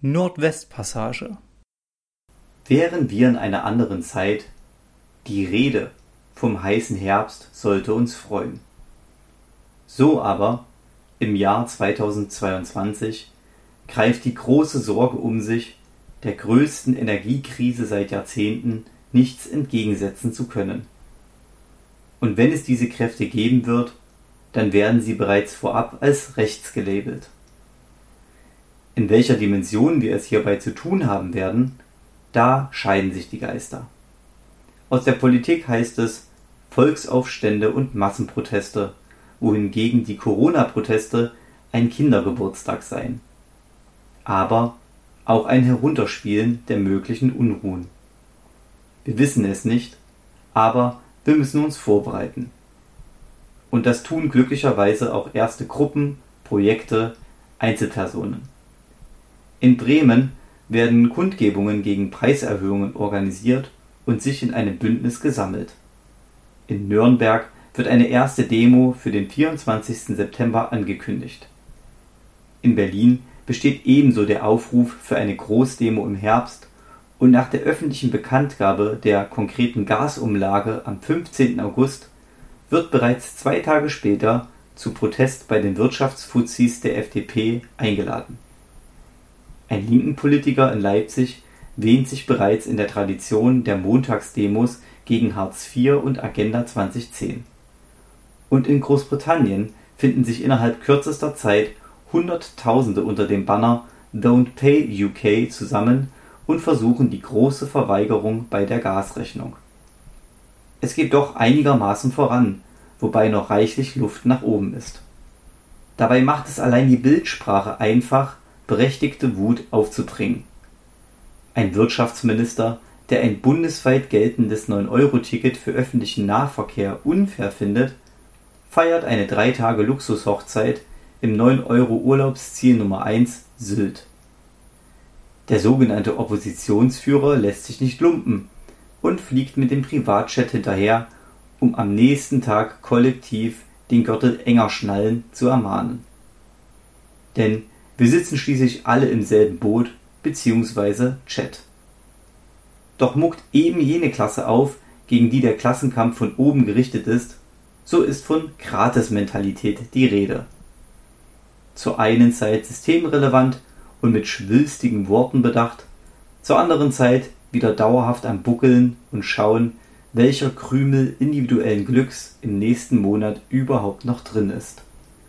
Nordwestpassage. Wären wir in einer anderen Zeit, die Rede vom heißen Herbst sollte uns freuen. So aber, im Jahr 2022, greift die große Sorge um sich, der größten Energiekrise seit Jahrzehnten nichts entgegensetzen zu können. Und wenn es diese Kräfte geben wird, dann werden sie bereits vorab als rechts gelabelt. In welcher Dimension wir es hierbei zu tun haben werden, da scheiden sich die Geister. Aus der Politik heißt es Volksaufstände und Massenproteste, wohingegen die Corona-Proteste ein Kindergeburtstag seien. Aber auch ein Herunterspielen der möglichen Unruhen. Wir wissen es nicht, aber wir müssen uns vorbereiten. Und das tun glücklicherweise auch erste Gruppen, Projekte, Einzelpersonen. In Bremen werden Kundgebungen gegen Preiserhöhungen organisiert und sich in einem Bündnis gesammelt. In Nürnberg wird eine erste Demo für den 24. September angekündigt. In Berlin besteht ebenso der Aufruf für eine Großdemo im Herbst und nach der öffentlichen Bekanntgabe der konkreten Gasumlage am 15. August wird bereits 2 Tage später zu Protest bei den Wirtschaftsfuzis der FDP eingeladen. Ein linken Politiker in Leipzig wähnt sich bereits in der Tradition der Montagsdemos gegen Hartz IV und Agenda 2010. Und in Großbritannien finden sich innerhalb kürzester Zeit Hunderttausende unter dem Banner Don't Pay UK zusammen und versuchen die große Verweigerung bei der Gasrechnung. Es geht doch einigermaßen voran, wobei noch reichlich Luft nach oben ist. Dabei macht es allein die Bildsprache einfach, berechtigte Wut aufzubringen. Ein Wirtschaftsminister, der ein bundesweit geltendes 9-Euro-Ticket für öffentlichen Nahverkehr unfair findet, feiert eine 3 Tage Luxushochzeit im 9-Euro-Urlaubsziel Nummer 1 Sylt. Der sogenannte Oppositionsführer lässt sich nicht lumpen und fliegt mit dem Privatjet hinterher, um am nächsten Tag kollektiv den Gürtel enger schnallen zu ermahnen. Denn wir sitzen schließlich alle im selben Boot bzw. Chat. Doch muckt eben jene Klasse auf, gegen die der Klassenkampf von oben gerichtet ist, so ist von Gratis-Mentalität die Rede. Zur einen Zeit systemrelevant und mit schwülstigen Worten bedacht, zur anderen Zeit wieder dauerhaft am Buckeln und schauen, welcher Krümel individuellen Glücks im nächsten Monat überhaupt noch drin ist.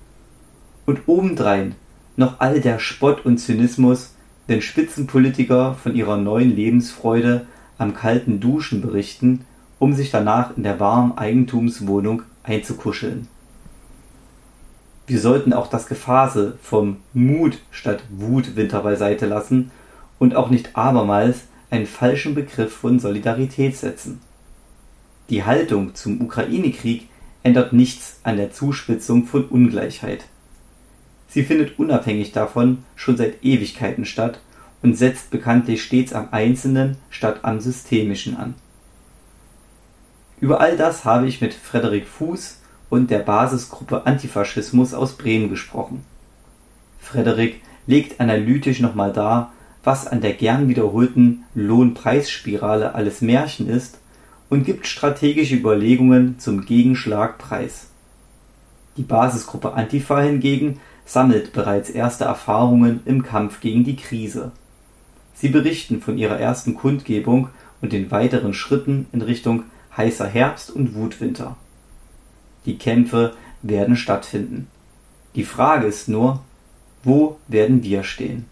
Und obendrein noch all der Spott und Zynismus, wenn Spitzenpolitiker von ihrer neuen Lebensfreude am kalten Duschen berichten, um sich danach in der warmen Eigentumswohnung einzukuscheln. Wir sollten auch das Gefasel vom Mut statt Wut-Winter beiseite lassen und auch nicht abermals einen falschen Begriff von Solidarität setzen. Die Haltung zum Ukraine-Krieg ändert nichts an der Zuspitzung von Ungleichheit. Sie findet unabhängig davon schon seit Ewigkeiten statt und setzt bekanntlich stets am Einzelnen statt am Systemischen an. Über all das habe ich mit Frederik Fuß und der Basisgruppe Antifaschismus aus Bremen gesprochen. Frederik legt analytisch nochmal dar, was an der gern wiederholten Lohn-Preis-Spirale alles Märchen ist und gibt strategische Überlegungen zum Gegenschlag preis. Die Basisgruppe Antifa hingegen sammelt bereits erste Erfahrungen im Kampf gegen die Krise. Sie berichten von ihrer ersten Kundgebung und den weiteren Schritten in Richtung heißer Herbst und Wutwinter. Die Kämpfe werden stattfinden. Die Frage ist nur, wo werden wir stehen?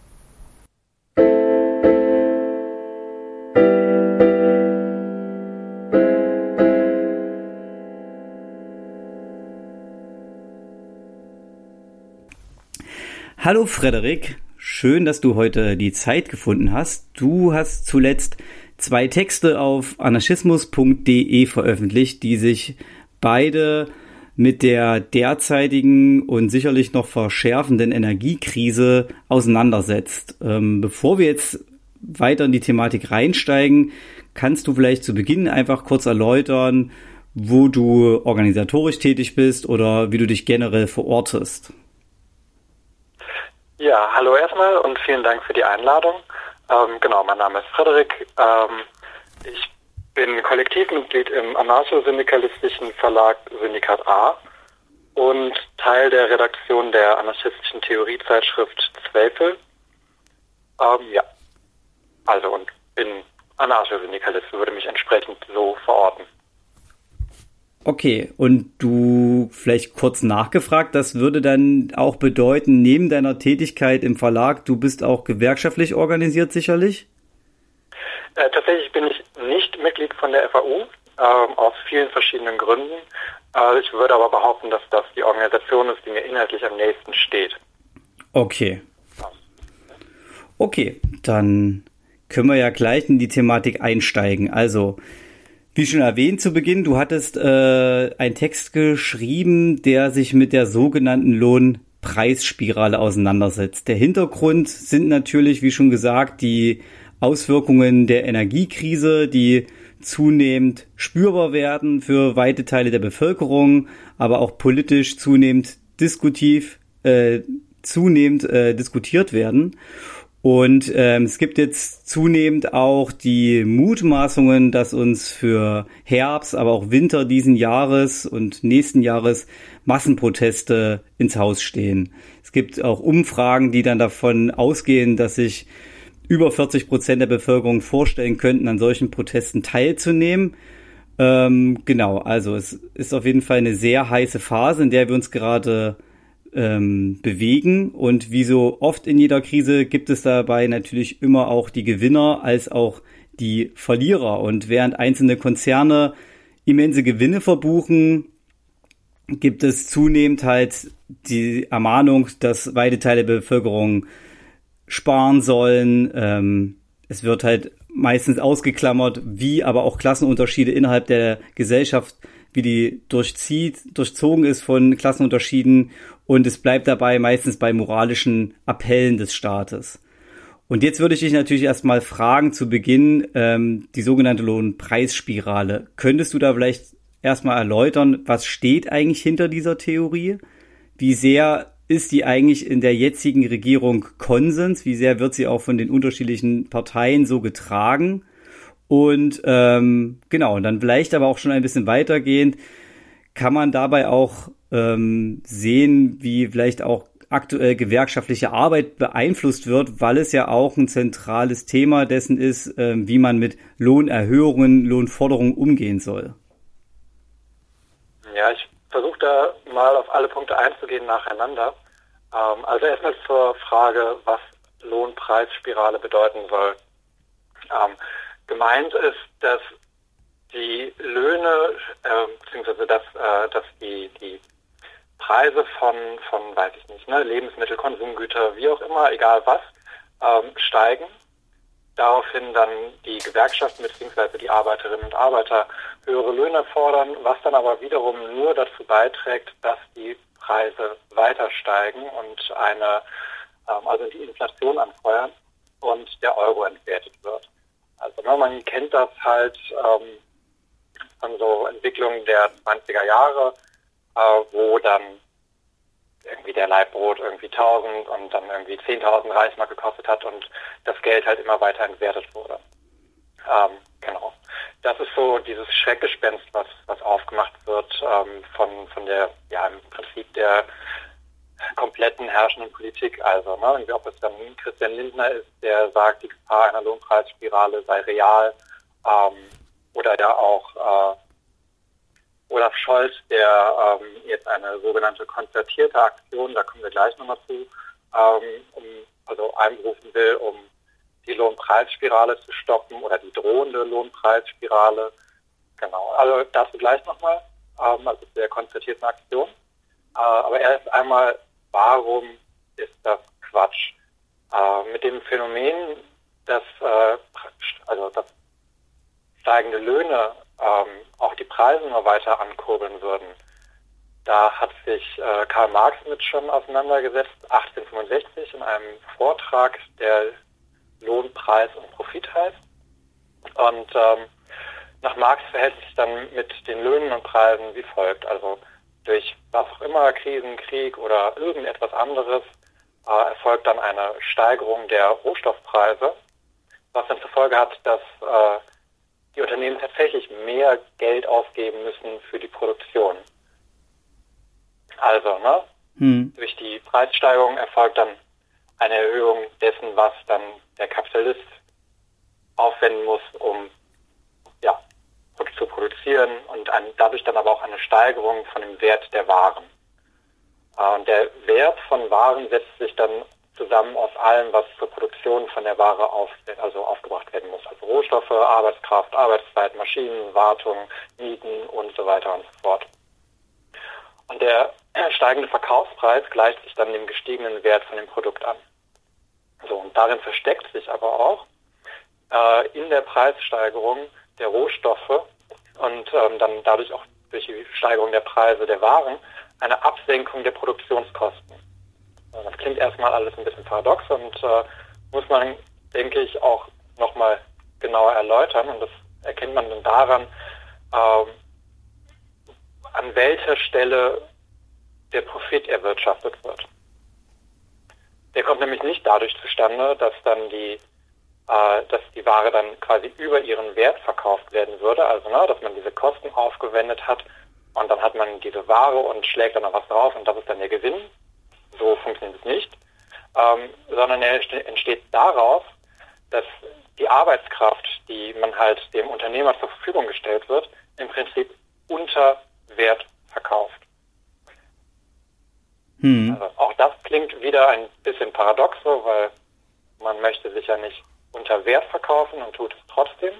Hallo Frederik, schön, dass du heute die Zeit gefunden hast. Du hast zuletzt 2 Texte auf anarchismus.de veröffentlicht, die sich beide mit der derzeitigen und sicherlich noch verschärfenden Energiekrise auseinandersetzt. Bevor wir jetzt weiter in die Thematik reinsteigen, kannst du vielleicht zu Beginn einfach kurz erläutern, wo du organisatorisch tätig bist oder wie du dich generell verortest. Ja, hallo erstmal und vielen Dank für die Einladung. Genau, mein Name ist Frederik. Ich bin Kollektivmitglied im anarcho-syndikalistischen Verlag Syndikat A und Teil der Redaktion der anarchistischen Theoriezeitschrift Zweifel. Ja, also und bin Anarcho-Syndikalist, würde mich entsprechend so verorten. Okay, und du vielleicht kurz nachgefragt, das würde dann auch bedeuten, neben deiner Tätigkeit im Verlag, du bist auch gewerkschaftlich organisiert sicherlich? Tatsächlich bin ich nicht Mitglied von der FAU, aus vielen verschiedenen Gründen. Ich würde aber behaupten, dass das die Organisation ist, die mir inhaltlich am nächsten steht. Okay. Okay, dann können wir ja gleich in die Thematik einsteigen. Also, wie schon erwähnt zu Beginn, du hattest einen Text geschrieben, der sich mit der sogenannten Lohnpreisspirale auseinandersetzt. Der Hintergrund sind natürlich, wie schon gesagt, die Auswirkungen der Energiekrise, die zunehmend spürbar werden für weite Teile der Bevölkerung, aber auch politisch zunehmend diskutiert werden. Und es gibt jetzt zunehmend auch die Mutmaßungen, dass uns für Herbst, aber auch Winter diesen Jahres und nächsten Jahres Massenproteste ins Haus stehen. Es gibt auch Umfragen, die dann davon ausgehen, dass sich über 40% der Bevölkerung vorstellen könnten, an solchen Protesten teilzunehmen. Genau, also es ist auf jeden Fall eine sehr heiße Phase, in der wir uns gerade bewegen, und wie so oft in jeder Krise gibt es dabei natürlich immer auch die Gewinner als auch die Verlierer, und während einzelne Konzerne immense Gewinne verbuchen, gibt es zunehmend halt die Ermahnung, dass weite Teile der Bevölkerung sparen sollen. Es wird halt meistens ausgeklammert, wie aber auch Klassenunterschiede innerhalb der Gesellschaft, wie die durchzogen ist von Klassenunterschieden, und es bleibt dabei meistens bei moralischen Appellen des Staates. Und jetzt würde ich dich natürlich erstmal fragen zu Beginn, die sogenannte Lohnpreisspirale. Könntest du da vielleicht erstmal erläutern, was steht eigentlich hinter dieser Theorie? Wie sehr ist die eigentlich in der jetzigen Regierung Konsens? Wie sehr wird sie auch von den unterschiedlichen Parteien so getragen? Und genau, und dann vielleicht aber auch schon ein bisschen weitergehend, kann man dabei auch sehen, wie vielleicht auch aktuell gewerkschaftliche Arbeit beeinflusst wird, weil es ja auch ein zentrales Thema dessen ist, wie man mit Lohnerhöhungen, Lohnforderungen umgehen soll. Ja, ich versuche da mal auf alle Punkte einzugehen nacheinander. Also erstmal zur Frage, was Lohnpreisspirale bedeuten soll. Gemeint ist, dass die Löhne, beziehungsweise dass die Preise von, weiß ich nicht, ne, Lebensmittel, Konsumgüter, wie auch immer, egal was, steigen. Daraufhin dann die Gewerkschaften bzw. die Arbeiterinnen und Arbeiter höhere Löhne fordern, was dann aber wiederum nur dazu beiträgt, dass die Preise weiter steigen und also die Inflation anfeuern und der Euro entwertet wird. Also man kennt das halt von so Entwicklungen der 20er Jahre, wo dann irgendwie der Laib Brot irgendwie 1.000 und dann irgendwie 10.000 Reichsmark gekostet hat und das Geld halt immer weiter entwertet wurde. Genau. Das ist so dieses Schreckgespenst, was aufgemacht wird von der, ja, im Prinzip der kompletten herrschenden Politik. Also, ne, irgendwie, ob es dann Christian Lindner ist, der sagt, die Gefahr einer Lohnpreisspirale sei real, oder ja auch Olaf Scholz, der jetzt eine sogenannte konzertierte Aktion, da kommen wir gleich nochmal zu, einberufen will, um die Lohnpreisspirale zu stoppen oder die drohende Lohnpreisspirale. Genau, also dazu gleich nochmal, also der konzertierten Aktion. Aber erst einmal, warum ist das Quatsch? Mit dem Phänomen, dass steigende Löhne auch die Preise immer weiter ankurbeln würden. Da hat sich Karl Marx mit schon auseinandergesetzt, 1865 in einem Vortrag, der Lohn, Preis und Profit heißt. Und nach Marx verhält es sich dann mit den Löhnen und Preisen wie folgt. Also durch was auch immer, Krisen, Krieg oder irgendetwas anderes, erfolgt dann eine Steigerung der Rohstoffpreise, was dann zur Folge hat, dass die Unternehmen tatsächlich mehr Geld ausgeben müssen für die Produktion. Also, durch die Preissteigerung erfolgt dann eine Erhöhung dessen, was dann der Kapitalist aufwenden muss, um zu produzieren und dadurch dann aber auch eine Steigerung von dem Wert der Waren. Und der Wert von Waren setzt sich dann zusammen aus allem, was zur Produktion von der Ware aufgebracht werden muss. Also Rohstoffe, Arbeitskraft, Arbeitszeit, Maschinen, Wartung, Mieten und so weiter und so fort. Und der steigende Verkaufspreis gleicht sich dann dem gestiegenen Wert von dem Produkt an. So, und darin versteckt sich aber auch in der Preissteigerung der Rohstoffe und dann dadurch auch durch die Steigerung der Preise der Waren eine Absenkung der Produktionskosten. Das klingt erstmal alles ein bisschen paradox und muss man, denke ich, auch nochmal genauer erläutern. Und das erkennt man dann daran, an welcher Stelle der Profit erwirtschaftet wird. Der kommt nämlich nicht dadurch zustande, dass die Ware dann quasi über ihren Wert verkauft werden würde, also dass man diese Kosten aufgewendet hat und dann hat man diese Ware und schlägt dann noch was drauf und das ist dann der Gewinn. So funktioniert es nicht, sondern er entsteht daraus, dass die Arbeitskraft, die man halt dem Unternehmer zur Verfügung gestellt wird, im Prinzip unter Wert verkauft. Also auch das klingt wieder ein bisschen paradox, so, weil man möchte sich ja nicht unter Wert verkaufen und tut es trotzdem.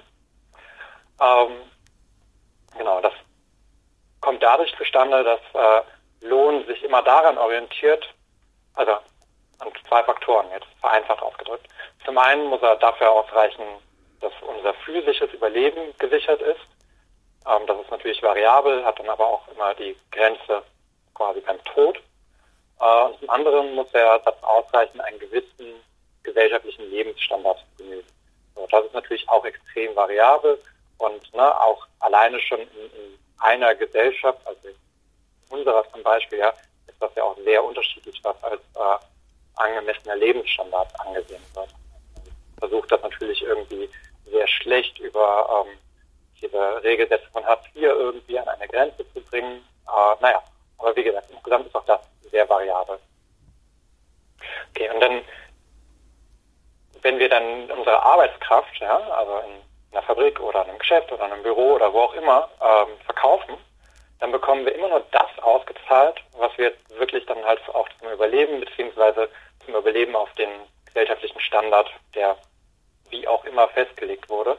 Das kommt dadurch zustande, dass Lohn sich immer daran orientiert, also an zwei Faktoren, jetzt vereinfacht ausgedrückt. Zum einen muss er dafür ausreichen, dass unser physisches Überleben gesichert ist. Das ist natürlich variabel, hat dann aber auch immer die Grenze quasi beim Tod. Und zum anderen muss er dazu ausreichen, einen gewissen gesellschaftlichen Lebensstandard zu genügen. So, das ist natürlich auch extrem variabel und auch alleine schon in einer Gesellschaft, also in unserer zum Beispiel, ist das ja auch sehr unterschiedlich, was als angemessener Lebensstandard angesehen wird. Man versucht das natürlich irgendwie sehr schlecht über diese Regelsätze von Hartz IV irgendwie an eine Grenze zu bringen. Aber wie gesagt, insgesamt ist auch das sehr variabel. Okay, und dann, wenn wir dann unsere Arbeitskraft, also in einer Fabrik oder in einem Geschäft oder in einem Büro oder wo auch immer verkaufen, dann bekommen wir immer nur das ausgezahlt, was wir wirklich dann halt auch zum Überleben beziehungsweise zum Überleben auf den gesellschaftlichen Standard, der wie auch immer festgelegt wurde,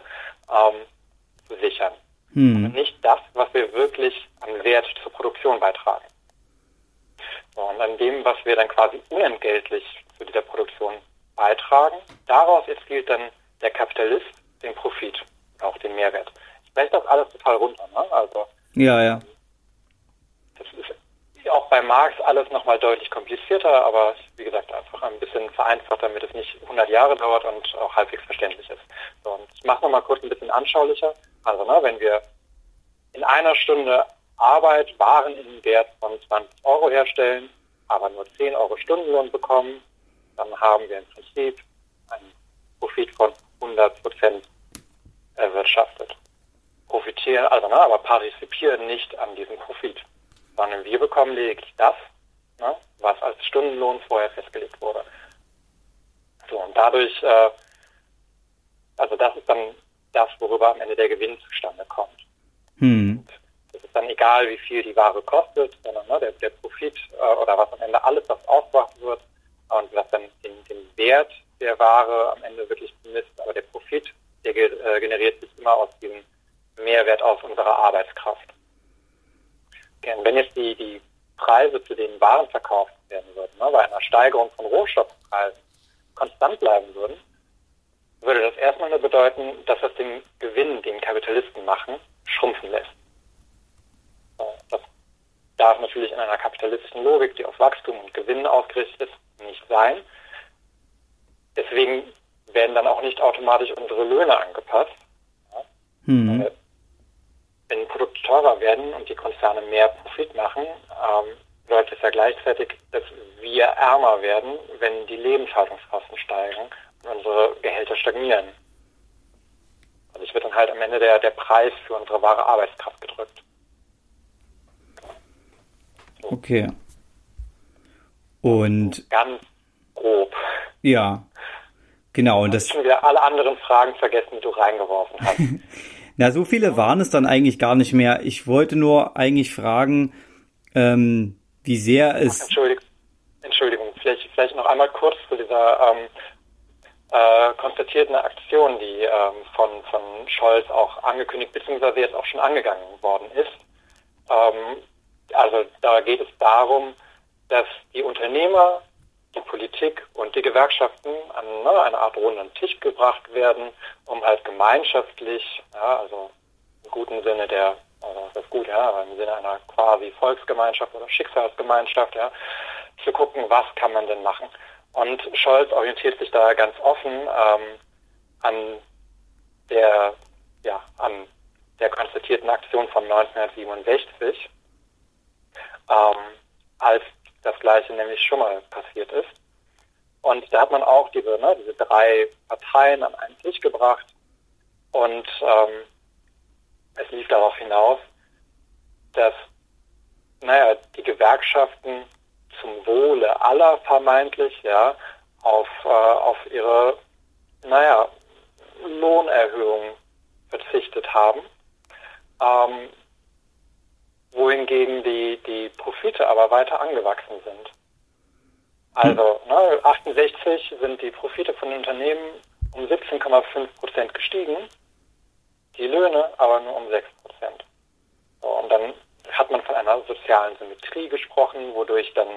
sichern. Aber nicht das, was wir wirklich an Wert zur Produktion beitragen. So, und an dem, was wir dann quasi unentgeltlich zu dieser Produktion beitragen, daraus erzielt dann der Kapitalist den Profit, auch den Mehrwert. Ich spreche das alles total runter, Also ja. Das ist auch bei Marx alles nochmal deutlich komplizierter, aber wie gesagt einfach ein bisschen vereinfacht, damit es nicht 100 Jahre dauert und auch halbwegs verständlich ist. So, und ich mache nochmal kurz ein bisschen anschaulicher. Also wenn wir in einer Stunde Arbeit Waren im Wert von 20 Euro herstellen, aber nur 10 Euro Stundenlohn bekommen, dann haben wir im Prinzip einen Profit von 100% erwirtschaftet. Profitieren, aber partizipieren nicht an diesem Profit, sondern wir bekommen lediglich das, was als Stundenlohn vorher festgelegt wurde. So, und dadurch, das ist dann das, worüber am Ende der Gewinn zustande kommt. Es ist dann egal, wie viel die Ware kostet, sondern der Profit oder was am Ende alles, was ausgebracht wird und was dann den Wert der Ware am Ende wirklich misst. Aber der Profit, der generiert sich immer aus diesem Mehrwert aus unserer Arbeitskraft. Okay, und wenn jetzt die Preise, zu denen Waren verkauft werden würden, bei einer Steigerung von Rohstoffpreisen konstant bleiben würden, würde das erstmal nur bedeuten, dass das den Gewinn, den Kapitalisten machen, schrumpfen lässt. Das darf natürlich in einer kapitalistischen Logik, die auf Wachstum und Gewinn ausgerichtet ist, nicht sein. Deswegen werden dann auch nicht automatisch unsere Löhne angepasst. Wenn Produkte teurer werden und die Konzerne mehr Profit machen, bedeutet es ja gleichzeitig, dass wir ärmer werden werden, wenn die Lebenshaltungskosten steigen und unsere Gehälter stagnieren. Also es wird dann halt am Ende der Preis für unsere wahre Arbeitskraft gedrückt. So. Okay. Und ganz grob. ja, genau. Und das schon wieder alle anderen Fragen vergessen, die du reingeworfen hast. Na, so viele waren es dann eigentlich gar nicht mehr. Ich wollte nur eigentlich fragen, wie sehr es... Entschuldigung, vielleicht noch einmal kurz zu dieser konstatierten Aktion, die von Scholz auch angekündigt bzw. jetzt auch schon angegangen worden ist. Also da geht es darum, dass die Unternehmer, die Politik und die Gewerkschaften an eine Art runden Tisch gebracht werden, um halt gemeinschaftlich, ja, also im guten Sinne das ist gut, ja, aber im Sinne einer quasi Volksgemeinschaft oder Schicksalsgemeinschaft, ja, zu gucken, was kann man denn machen. Und Scholz orientiert sich da ganz offen an der konstatierten Aktion von 1967, als das Gleiche nämlich schon mal passiert ist. Und da hat man auch diese 3 Parteien an einen Tisch gebracht und es lief darauf hinaus, dass die Gewerkschaften zum Wohle aller vermeintlich auf ihre Lohnerhöhung verzichtet haben, wohingegen die Profite aber weiter angewachsen sind. Also 68 sind die Profite von Unternehmen um 17,5% gestiegen, die Löhne aber nur um 6%. So, und dann hat man von einer sozialen Symmetrie gesprochen, wodurch dann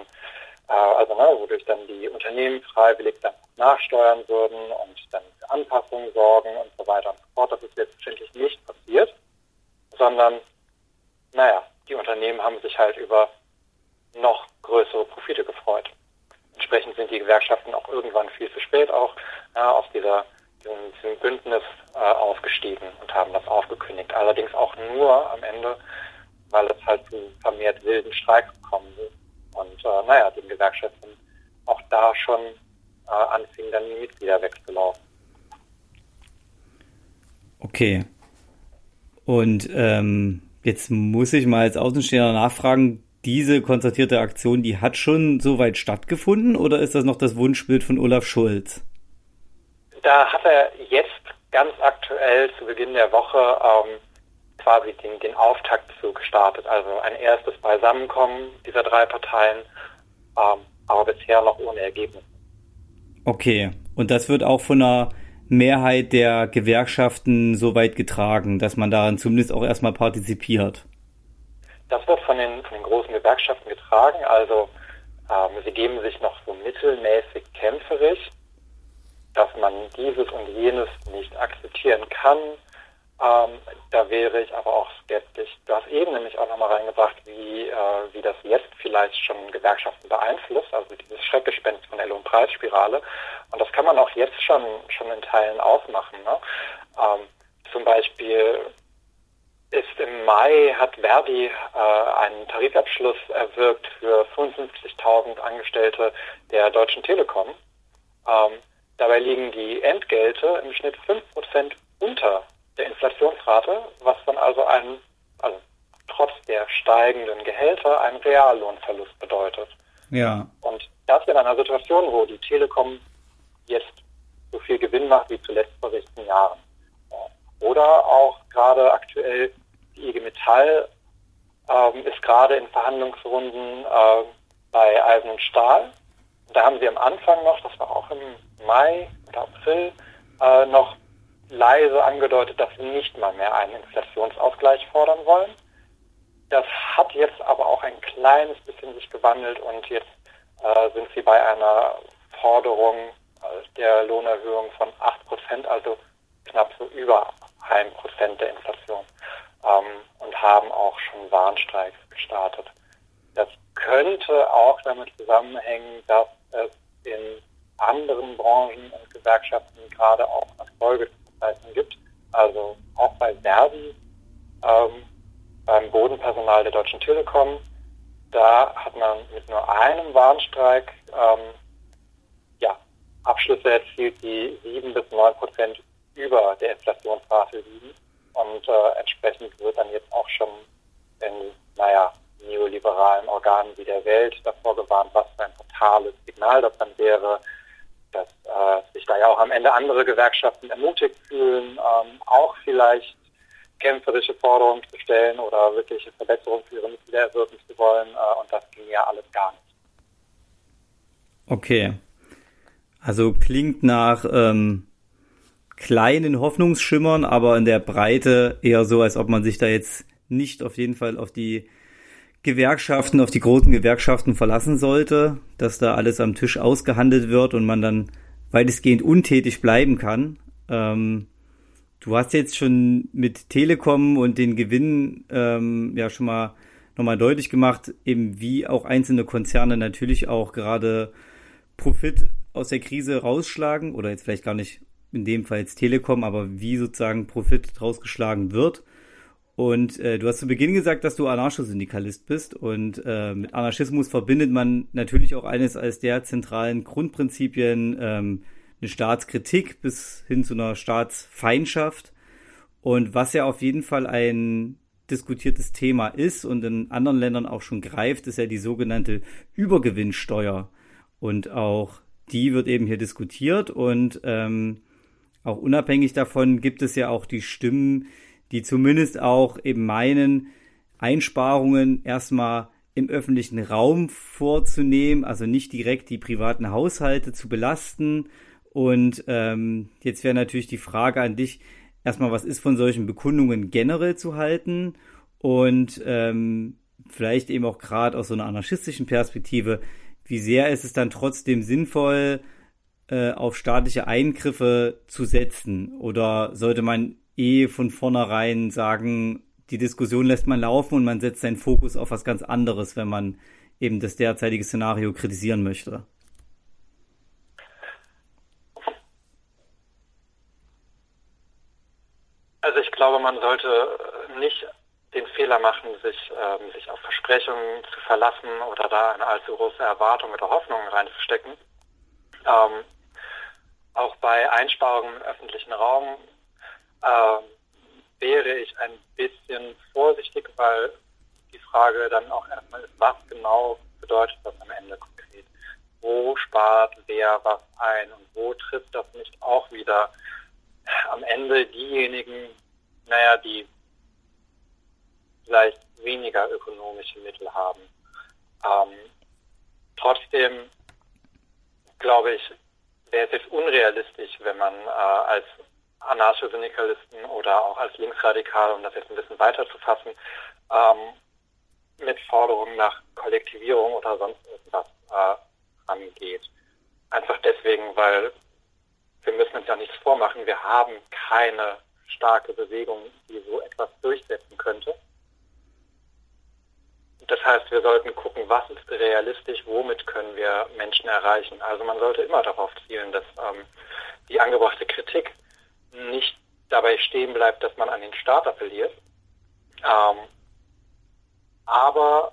die Unternehmen freiwillig dann nachsteuern würden und dann für Anpassungen sorgen und so weiter und so fort. Das ist letztendlich nicht passiert, sondern die Unternehmen haben sich halt über noch größere Profite gefreut. Entsprechend sind die Gewerkschaften auch irgendwann viel zu spät auch aus diesem Bündnis ausgestiegen und haben das aufgekündigt. Allerdings auch nur am Ende, weil es halt zu vermehrt wilden Streiks gekommen ist. Und den Gewerkschaften auch da schon anfingen dann die Mitglieder wegzulaufen. Okay. Und jetzt muss ich mal als Außenstehender nachfragen, diese konstatierte Aktion, die hat schon soweit stattgefunden oder ist das noch das Wunschbild von Olaf Scholz? Da hat er jetzt ganz aktuell zu Beginn der Woche quasi den Auftakt zu gestartet. Also ein erstes Beisammenkommen dieser 3 Parteien, aber bisher noch ohne Ergebnis. Okay, und das wird auch von einer Mehrheit der Gewerkschaften so weit getragen, dass man daran zumindest auch erstmal partizipiert? Das wird von den großen Gewerkschaften getragen. Also sie geben sich noch so mittelmäßig kämpferisch, dass man dieses und jenes nicht akzeptieren kann. Da wäre ich aber auch skeptisch. Du hast eben nämlich auch nochmal reingebracht, wie das jetzt vielleicht schon Gewerkschaften beeinflusst, also dieses Schreckgespenst von Lohn- und Preisspirale. Und das kann man auch jetzt schon in Teilen ausmachen. Ne? Zum Beispiel ist im Mai hat Verdi einen Tarifabschluss erwirkt für 55.000 Angestellte der Deutschen Telekom. Dabei liegen die Entgelte im Schnitt 5% unter der Inflationsrate, was dann also trotz der steigenden Gehälter einen Reallohnverlust bedeutet. Ja. Und das in einer Situation, wo die Telekom jetzt so viel Gewinn macht wie zuletzt vor 16 Jahren. Oder auch gerade aktuell die IG Metall ist gerade in Verhandlungsrunden bei Eisen und Stahl. Da haben sie am Anfang noch, das war auch im Mai oder April, noch leise angedeutet, dass sie nicht mal mehr einen Inflationsausgleich fordern wollen. Das hat jetzt aber auch ein kleines bisschen sich gewandelt und jetzt sind sie bei einer Forderung der Lohnerhöhung von 8%, also knapp so über 1% der Inflation, und haben auch schon Warnstreiks gestartet. Das könnte auch damit zusammenhängen, dass es in anderen Branchen und Gewerkschaften gerade auch Erfolge zu verzeichnen gibt. Also auch bei Verdi, beim Bodenpersonal der Deutschen Telekom, da hat man mit nur einem Warnstreik Abschlüsse erzielt, die 7-9% über der Inflationsrate liegen. Und entsprechend wird dann jetzt auch schon in, neoliberalen Organen wie der Welt davor gewarnt, was für ein fatales Signal das dann wäre, dass sich da ja auch am Ende andere Gewerkschaften ermutigt fühlen, auch vielleicht kämpferische Forderungen zu stellen oder wirkliche Verbesserungen für ihre Mitglieder erwirken zu wollen. Und das ging ja alles gar nicht. Okay. Also klingt nach kleinen Hoffnungsschimmern, aber in der Breite eher so, als ob man sich da jetzt nicht auf jeden Fall auf die Gewerkschaften, auf die großen Gewerkschaften verlassen sollte, dass da alles am Tisch ausgehandelt wird und man dann weitestgehend untätig bleiben kann. Du hast jetzt schon mit Telekom und den Gewinnen ja schon mal nochmal deutlich gemacht, eben wie auch einzelne Konzerne natürlich auch gerade Profit aus der Krise rausschlagen oder jetzt vielleicht gar nicht in dem Fall jetzt Telekom, aber wie sozusagen Profit rausgeschlagen wird. Und du hast zu Beginn gesagt, dass du Anarchosyndikalist bist und mit Anarchismus verbindet man natürlich auch eines als der zentralen Grundprinzipien, eine Staatskritik bis hin zu einer Staatsfeindschaft. Und was ja auf jeden Fall ein diskutiertes Thema ist und in anderen Ländern auch schon greift, ist ja die sogenannte Übergewinnsteuer. Und auch die wird eben hier diskutiert und auch unabhängig davon gibt es ja auch die Stimmen, die zumindest auch eben meinen, Einsparungen erstmal im öffentlichen Raum vorzunehmen, also nicht direkt die privaten Haushalte zu belasten. Und jetzt wäre natürlich die Frage an dich, erstmal, was ist von solchen Bekundungen generell zu halten? Und vielleicht eben auch gerade aus so einer anarchistischen Perspektive, wie sehr ist es dann trotzdem sinnvoll, auf staatliche Eingriffe zu setzen? Oder sollte man von vornherein sagen, die Diskussion lässt man laufen und man setzt seinen Fokus auf was ganz anderes, wenn man eben das derzeitige Szenario kritisieren möchte? Also ich glaube, man sollte nicht den Fehler machen, sich auf Versprechungen zu verlassen oder da eine allzu große Erwartung oder Hoffnung reinzustecken. Auch bei Einsparungen im öffentlichen Raum wäre ich ein bisschen vorsichtig, weil die Frage dann auch erstmal ist, was genau bedeutet das am Ende konkret? Wo spart wer was ein und wo trifft das nicht auch wieder am Ende diejenigen, die vielleicht weniger ökonomische Mittel haben. Trotzdem glaube ich, wäre es jetzt unrealistisch, wenn man als Anarchosyndikalisten oder auch als Linksradikal, um das jetzt ein bisschen weiter zu fassen, mit Forderungen nach Kollektivierung oder sonst irgendwas angeht. Einfach deswegen, weil wir müssen uns ja nichts vormachen, wir haben keine starke Bewegung, die so etwas durchsetzen könnte. Das heißt, wir sollten gucken, was ist realistisch, womit können wir Menschen erreichen. Also man sollte immer darauf zielen, dass die angebrachte Kritik nicht dabei stehen bleibt, dass man an den Staat appelliert, aber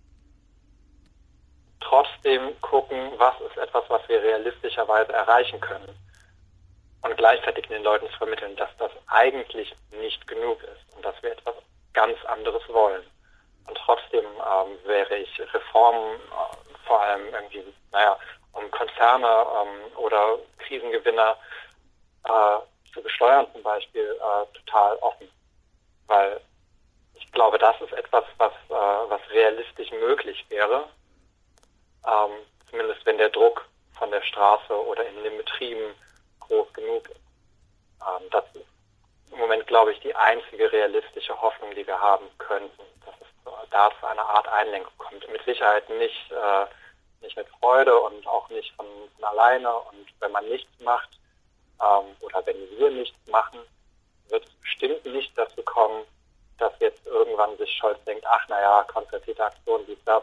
trotzdem gucken, was ist etwas, was wir realistischerweise erreichen können. Und gleichzeitig den Leuten zu vermitteln, dass das eigentlich nicht genug ist und dass wir etwas ganz anderes wollen. Und trotzdem wäre ich Reformen vor allem irgendwie, um Konzerne oder Krisengewinner zu besteuern zum Beispiel total offen. Weil ich glaube, das ist etwas, was realistisch möglich wäre. Zumindest wenn der Druck von der Straße oder in den Betrieben groß genug ist. Das ist im Moment, glaube ich, die einzige realistische Hoffnung, die wir haben könnten, dass es da zu einer Art Einlenkung kommt. Mit Sicherheit nicht mit Freude und auch nicht von alleine. Und wenn man nichts macht oder wenn wir nichts machen, wird es bestimmt nicht dazu kommen, dass jetzt irgendwann sich Scholz denkt, konzertierte Aktion wie das,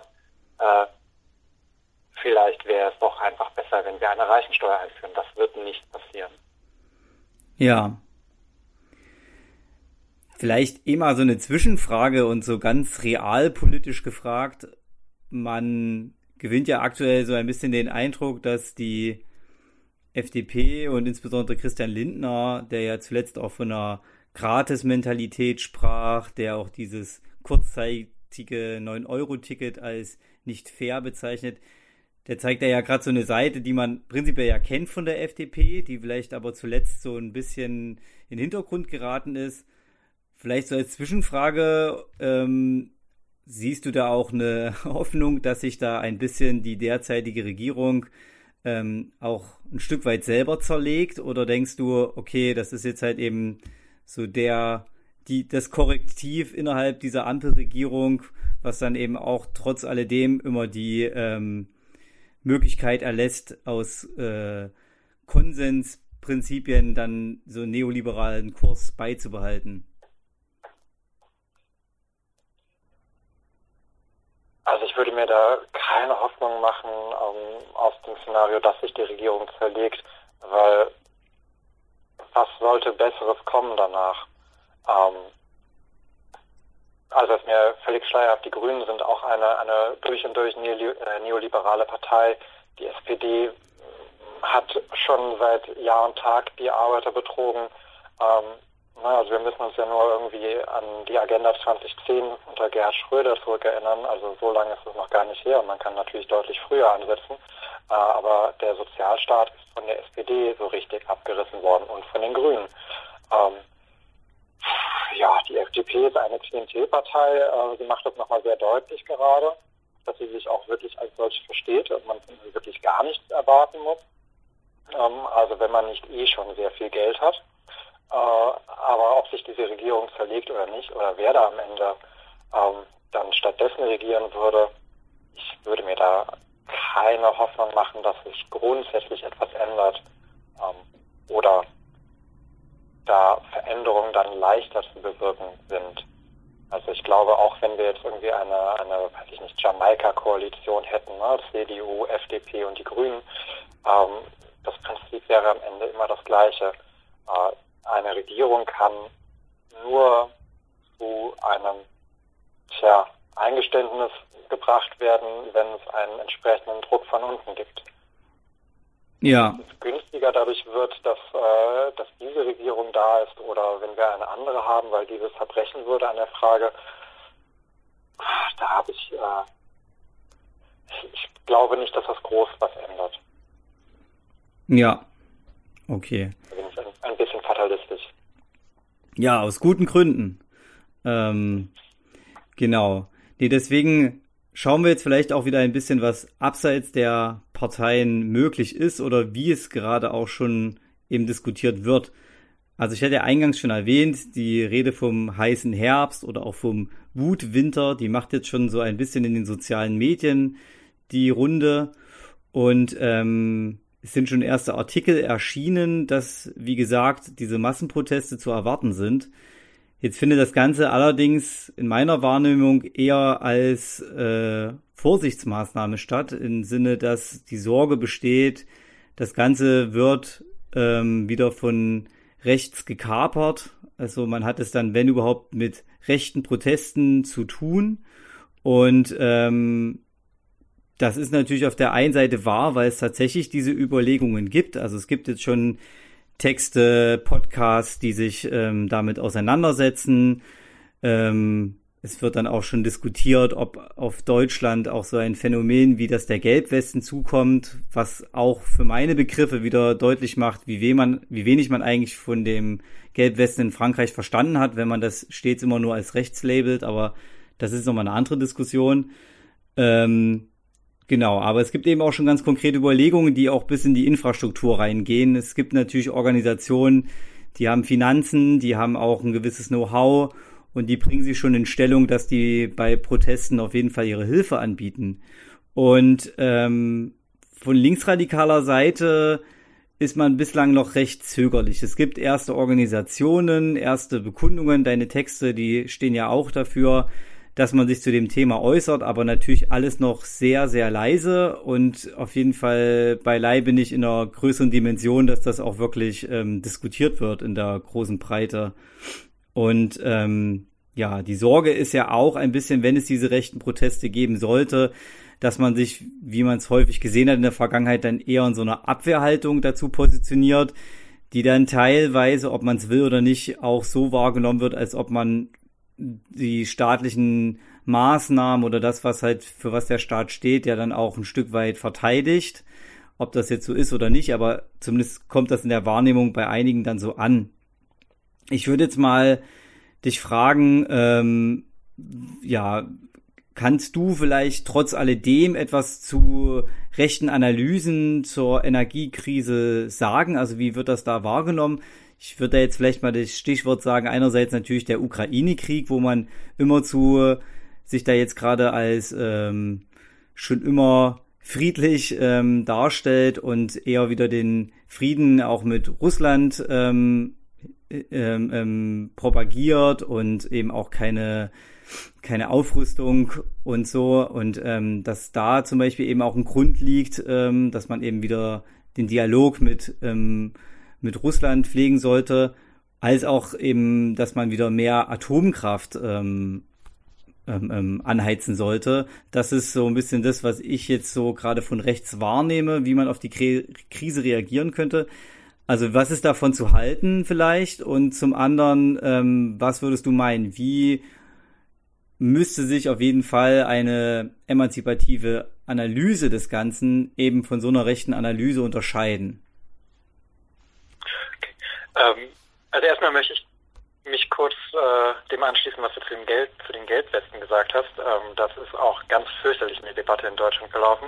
vielleicht wäre es doch einfach besser, wenn wir eine Reichensteuer einführen. Das wird nicht passieren. Ja. Vielleicht mal so eine Zwischenfrage und so ganz realpolitisch gefragt. Man gewinnt ja aktuell so ein bisschen den Eindruck, dass die FDP und insbesondere Christian Lindner, der ja zuletzt auch von einer Gratis-Mentalität sprach, der auch dieses kurzzeitige 9-Euro-Ticket als nicht fair bezeichnet, der zeigt ja gerade so eine Seite, die man prinzipiell ja kennt von der FDP, die vielleicht aber zuletzt so ein bisschen in den Hintergrund geraten ist. Vielleicht so als Zwischenfrage, siehst du da auch eine Hoffnung, dass sich da ein bisschen die derzeitige Regierung auch ein Stück weit selber zerlegt? Oder denkst du, okay, das ist jetzt halt eben so das Korrektiv innerhalb dieser Ampelregierung, was dann eben auch trotz alledem immer die Möglichkeit erlässt, aus Konsensprinzipien dann so einen neoliberalen Kurs beizubehalten? Also ich würde mir da keine Hoffnung machen aus dem Szenario, dass sich die Regierung zerlegt, weil was sollte Besseres kommen danach? Also ist mir völlig schleierhaft. Die Grünen sind auch eine durch und durch neoliberale Partei. Die SPD hat schon seit Jahr und Tag die Arbeiter betrogen. Also wir müssen uns ja nur irgendwie an die Agenda 2010 unter Gerhard Schröder zurückerinnern. Also so lange ist es noch gar nicht her. Man kann natürlich deutlich früher ansetzen. Aber der Sozialstaat ist von der SPD so richtig abgerissen worden und von den Grünen. Die FDP ist eine Klientelpartei. Sie macht das nochmal sehr deutlich gerade, dass sie sich auch wirklich als solche versteht und man wirklich gar nichts erwarten muss. Also wenn man nicht schon sehr viel Geld hat. Aber ob sich diese Regierung zerlegt oder nicht, oder wer da am Ende dann stattdessen regieren würde, ich würde mir da keine Hoffnung machen, dass sich grundsätzlich etwas ändert oder da Veränderungen dann leichter zu bewirken sind. Also ich glaube, auch wenn wir jetzt irgendwie eine weiß ich nicht, Jamaika-Koalition hätten, ne, CDU, FDP und die Grünen, das Prinzip wäre am Ende immer das Gleiche. Eine Regierung kann nur zu einem Eingeständnis gebracht werden, wenn es einen entsprechenden Druck von unten gibt. Ja. Wenn es günstiger dadurch wird, dass diese Regierung da ist oder wenn wir eine andere haben, weil dieses zerbrechen würde an der Frage, da habe ich glaube nicht, dass das groß was ändert. Ja, okay. Da bin ich ein bisschen fatalistisch. Ja, aus guten Gründen. Genau. Nee, deswegen schauen wir jetzt vielleicht auch wieder ein bisschen, was abseits der Parteien möglich ist oder wie es gerade auch schon eben diskutiert wird. Also ich hatte ja eingangs schon erwähnt, die Rede vom heißen Herbst oder auch vom Wutwinter, die macht jetzt schon so ein bisschen in den sozialen Medien die Runde und es sind schon erste Artikel erschienen, dass, wie gesagt, diese Massenproteste zu erwarten sind. Jetzt findet das Ganze allerdings in meiner Wahrnehmung eher als Vorsichtsmaßnahme statt, im Sinne, dass die Sorge besteht, das Ganze wird wieder von rechts gekapert. Also man hat es dann, wenn überhaupt, mit rechten Protesten zu tun. Und das ist natürlich auf der einen Seite wahr, weil es tatsächlich diese Überlegungen gibt. Also es gibt jetzt schon Texte, Podcasts, die sich damit auseinandersetzen. Es wird dann auch schon diskutiert, ob auf Deutschland auch so ein Phänomen wie das der Gelbwesten zukommt, was auch für meine Begriffe wieder deutlich macht, wie wenig man eigentlich von dem Gelbwesten in Frankreich verstanden hat, wenn man das stets immer nur als rechts labelt, aber das ist nochmal eine andere Diskussion. Genau, aber es gibt eben auch schon ganz konkrete Überlegungen, die auch bis in die Infrastruktur reingehen. Es gibt natürlich Organisationen, die haben Finanzen, die haben auch ein gewisses Know-how und die bringen sich schon in Stellung, dass die bei Protesten auf jeden Fall ihre Hilfe anbieten. Und von linksradikaler Seite ist man bislang noch recht zögerlich. Es gibt erste Organisationen, erste Bekundungen, deine Texte, die stehen ja auch dafür, dass man sich zu dem Thema äußert, aber natürlich alles noch sehr, sehr leise und auf jeden Fall beileibe nicht in einer größeren Dimension, dass das auch wirklich diskutiert wird in der großen Breite. Und die Sorge ist ja auch ein bisschen, wenn es diese rechten Proteste geben sollte, dass man sich, wie man es häufig gesehen hat in der Vergangenheit, dann eher in so einer Abwehrhaltung dazu positioniert, die dann teilweise, ob man es will oder nicht, auch so wahrgenommen wird, als ob man die staatlichen Maßnahmen oder das, was halt für was der Staat steht, ja dann auch ein Stück weit verteidigt. Ob das jetzt so ist oder nicht, aber zumindest kommt das in der Wahrnehmung bei einigen dann so an. Ich würde jetzt mal dich fragen, ja, kannst du vielleicht trotz alledem etwas zu rechten Analysen zur Energiekrise sagen? Also wie wird das da wahrgenommen? Ich würde da jetzt vielleicht mal das Stichwort sagen, einerseits natürlich der Ukraine-Krieg, wo man immerzu sich da jetzt gerade als schon immer friedlich darstellt und eher wieder den Frieden auch mit Russland propagiert und eben auch keine Aufrüstung und so, und dass da zum Beispiel eben auch ein Grund liegt, dass man eben wieder den Dialog mit Russland pflegen sollte, als auch eben, dass man wieder mehr Atomkraft anheizen sollte. Das ist so ein bisschen das, was ich jetzt so gerade von rechts wahrnehme, wie man auf die Krise reagieren könnte. Also was ist davon zu halten vielleicht? Und zum anderen, was würdest du meinen? Wie müsste sich auf jeden Fall eine emanzipative Analyse des Ganzen eben von so einer rechten Analyse unterscheiden? Okay. Also erstmal möchte ich mich kurz dem anschließen, was du zu den Gelbwesten gesagt hast. Das ist auch ganz fürchterlich in der Debatte in Deutschland gelaufen.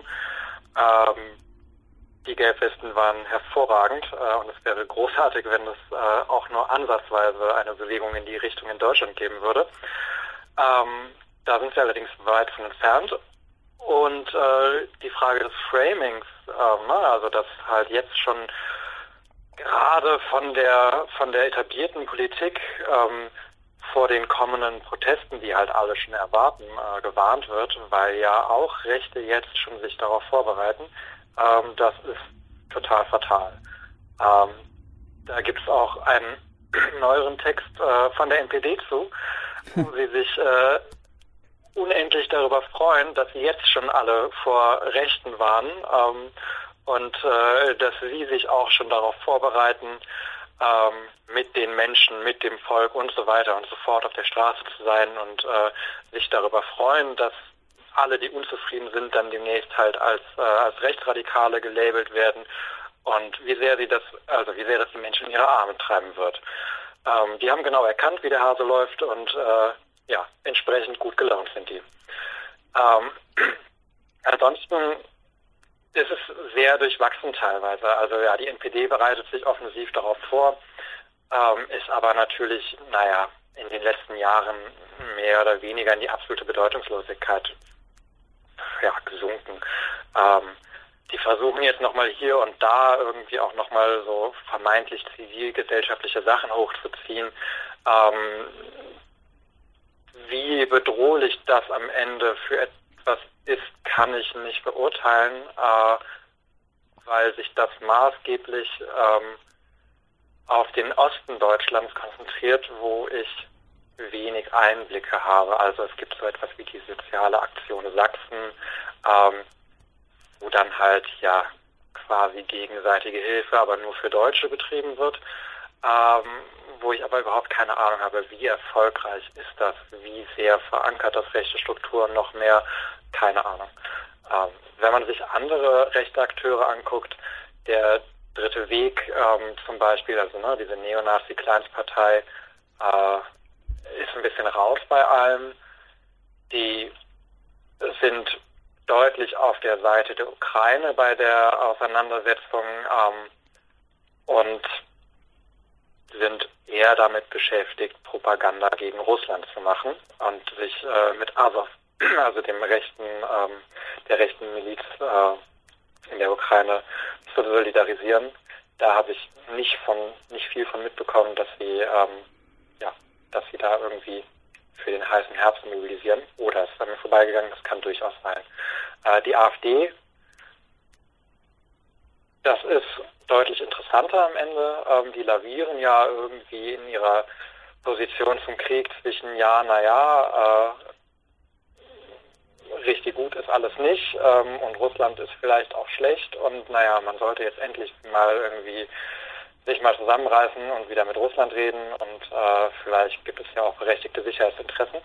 Die Gelbwesten waren hervorragend und es wäre großartig, wenn es auch nur ansatzweise eine Bewegung in die Richtung in Deutschland geben würde. Da sind wir allerdings weit von entfernt. Und die Frage des Framings, also dass halt jetzt schon gerade von der etablierten Politik vor den kommenden Protesten, die halt alle schon erwarten, gewarnt wird, weil ja auch Rechte jetzt schon sich darauf vorbereiten, das ist total fatal. Da gibt es auch einen neueren Text von der NPD zu, wo sie sich unendlich darüber freuen, dass sie jetzt schon alle vor Rechten waren und dass sie sich auch schon darauf vorbereiten, mit den Menschen, mit dem Volk und so weiter und so fort auf der Straße zu sein und sich darüber freuen, dass alle, die unzufrieden sind, dann demnächst halt als Rechtsradikale gelabelt werden und wie sehr das die Menschen in ihre Arme treiben wird. Die haben genau erkannt, wie der Hase läuft und entsprechend gut gelaunt sind die. Ansonsten ist es sehr durchwachsen teilweise. Also ja, die NPD bereitet sich offensiv darauf vor, ist aber natürlich, in den letzten Jahren mehr oder weniger in die absolute Bedeutungslosigkeit gesunken. Die versuchen jetzt nochmal hier und da irgendwie auch nochmal so vermeintlich zivilgesellschaftliche Sachen hochzuziehen. Wie bedrohlich das am Ende für etwas ist, kann ich nicht beurteilen, weil sich das maßgeblich auf den Osten Deutschlands konzentriert, wo ich wenig Einblicke habe. Also es gibt so etwas wie die soziale Aktion Sachsen, wo dann halt quasi gegenseitige Hilfe, aber nur für Deutsche betrieben wird, wo ich aber überhaupt keine Ahnung habe, wie erfolgreich ist das, wie sehr verankert das rechte Strukturen noch mehr, keine Ahnung. Wenn man sich andere rechte Akteure anguckt, der Dritte Weg zum Beispiel, also diese Neonazi-Kleinstpartei, ist ein bisschen raus bei allem. Die sind deutlich auf der Seite der Ukraine bei der Auseinandersetzung und sind eher damit beschäftigt, Propaganda gegen Russland zu machen und sich mit Azov, also der rechten Miliz in der Ukraine, zu solidarisieren. Da habe ich nicht viel von mitbekommen, dass sie dass sie da irgendwie für den heißen Herbst mobilisieren. Oder es ist an mir vorbeigegangen, das kann durchaus sein. Die AfD, das ist deutlich interessanter am Ende. Die lavieren ja irgendwie in ihrer Position zum Krieg zwischen richtig gut ist alles nicht und Russland ist vielleicht auch schlecht und naja, man sollte jetzt endlich mal irgendwie sich mal zusammenreißen und wieder mit Russland reden und vielleicht gibt es ja auch berechtigte Sicherheitsinteressen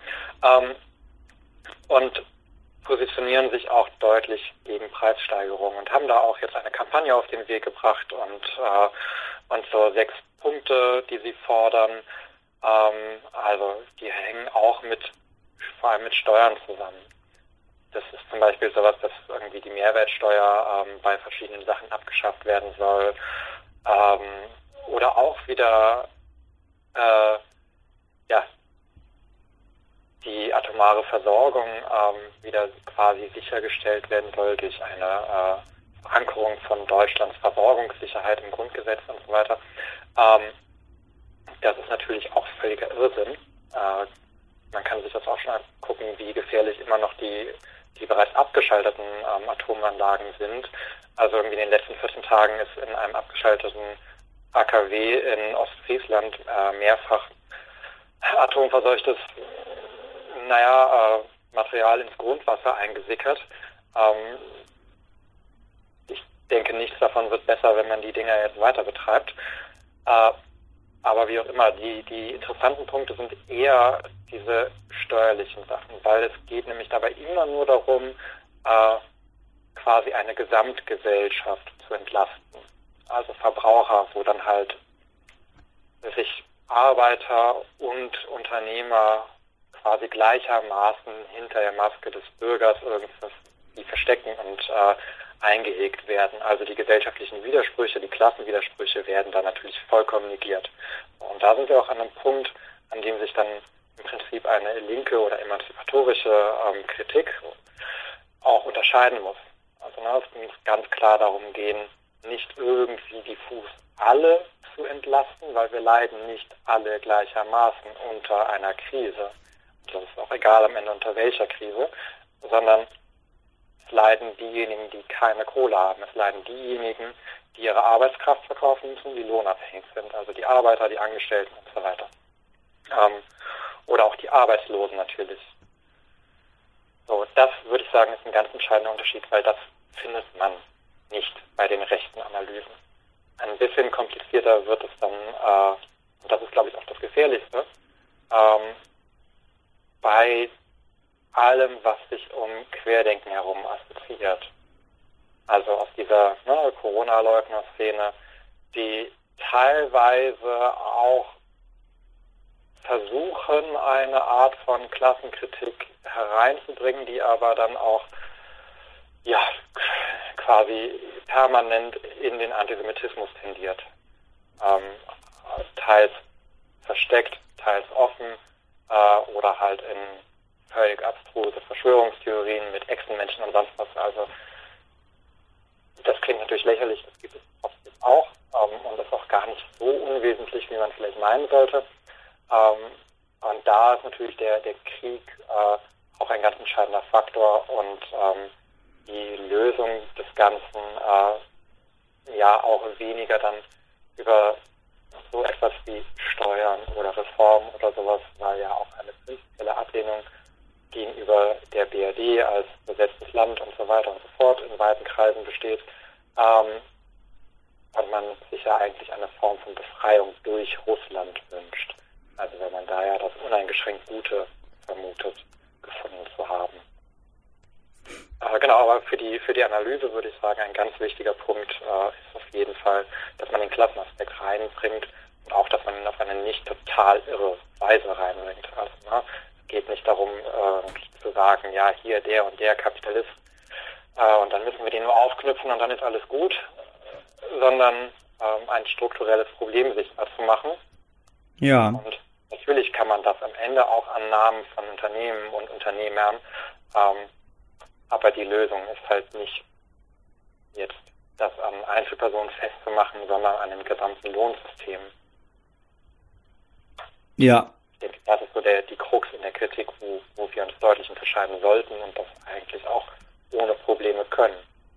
und positionieren sich auch deutlich gegen Preissteigerungen und haben da auch jetzt eine Kampagne auf den Weg gebracht und so 6 Punkte, die sie fordern, also die hängen auch vor allem mit Steuern zusammen. Das ist zum Beispiel sowas, dass irgendwie die Mehrwertsteuer bei verschiedenen Sachen abgeschafft werden soll. Oder auch wieder die atomare Versorgung wieder quasi sichergestellt werden soll durch eine Verankerung von Deutschlands Versorgungssicherheit im Grundgesetz und so weiter. Das ist natürlich auch völliger Irrsinn. Man kann sich das auch schon angucken, wie gefährlich immer noch die bereits abgeschalteten Atomanlagen sind. Also irgendwie in den letzten 14 Tagen ist in einem abgeschalteten AKW in Ostfriesland mehrfach atomverseuchtes Material ins Grundwasser eingesickert. Ich denke, nichts davon wird besser, wenn man die Dinger jetzt weiter betreibt. Aber wie auch immer, die interessanten Punkte sind eher diese steuerlichen Sachen, weil es geht nämlich dabei immer nur darum, quasi eine Gesamtgesellschaft zu entlasten. Also Verbraucher, wo dann halt sich Arbeiter und Unternehmer quasi gleichermaßen hinter der Maske des Bürgers irgendwas die verstecken und eingehegt werden. Also die gesellschaftlichen Widersprüche, die Klassenwidersprüche werden dann natürlich vollkommen negiert. Und da sind wir auch an einem Punkt, an dem sich dann im Prinzip eine linke oder emanzipatorische Kritik auch unterscheiden muss. Also es muss ganz klar darum gehen, nicht irgendwie diffus alle zu entlasten, weil wir leiden nicht alle gleichermaßen unter einer Krise. Das ist auch egal am Ende unter welcher Krise, sondern es leiden diejenigen, die keine Kohle haben. Es leiden diejenigen, die ihre Arbeitskraft verkaufen müssen, die lohnabhängig sind, also die Arbeiter, die Angestellten und so weiter. Oder auch die Arbeitslosen natürlich. So, das würde ich sagen, ist ein ganz entscheidender Unterschied, weil das findet man nicht bei den rechten Analysen. Ein bisschen komplizierter wird es dann, und das ist, glaube ich, auch das Gefährlichste, bei allem, was sich um Querdenken herum assoziiert. Also aus dieser Corona-Leugner-Szene, die teilweise auch versuchen, eine Art von Klassenkritik hereinzubringen, die aber dann auch quasi permanent in den Antisemitismus tendiert. Teils versteckt, teils offen oder halt in völlig abstruse Verschwörungstheorien mit Echsenmenschen und sonst was. Also das klingt natürlich lächerlich, das gibt es trotzdem auch und ist auch gar nicht so unwesentlich, wie man vielleicht meinen sollte. Und da ist natürlich der Krieg auch ein ganz entscheidender Faktor und die Lösung des Ganzen auch weniger dann über so etwas wie Steuern oder Reformen oder sowas, weil ja auch eine prinzipielle Ablehnung gegenüber der BRD als besetztes Land und so weiter und so fort in weiten Kreisen besteht und man sich ja eigentlich eine Form von Befreiung durch Russland wünscht. Also wenn man da ja das uneingeschränkt Gute vermutet, gefunden zu haben. Genau, aber für die Analyse würde ich sagen, ein ganz wichtiger Punkt ist auf jeden Fall, dass man den Klassenaspekt reinbringt und auch, dass man ihn auf eine nicht total irre Weise reinbringt. Also es geht nicht darum, zu sagen, ja, hier der und der Kapitalist und dann müssen wir den nur aufknüpfen und dann ist alles gut, sondern ein strukturelles Problem sichtbar zu machen. Ja. Und natürlich kann man das am Ende auch an Namen von Unternehmen und Unternehmern, aber die Lösung ist halt nicht jetzt das an Einzelpersonen festzumachen, sondern an dem gesamten Lohnsystem. Ja. Ich denke, das ist so die Krux in der Kritik, wo wir uns deutlich unterscheiden sollten und das eigentlich auch ohne Probleme können.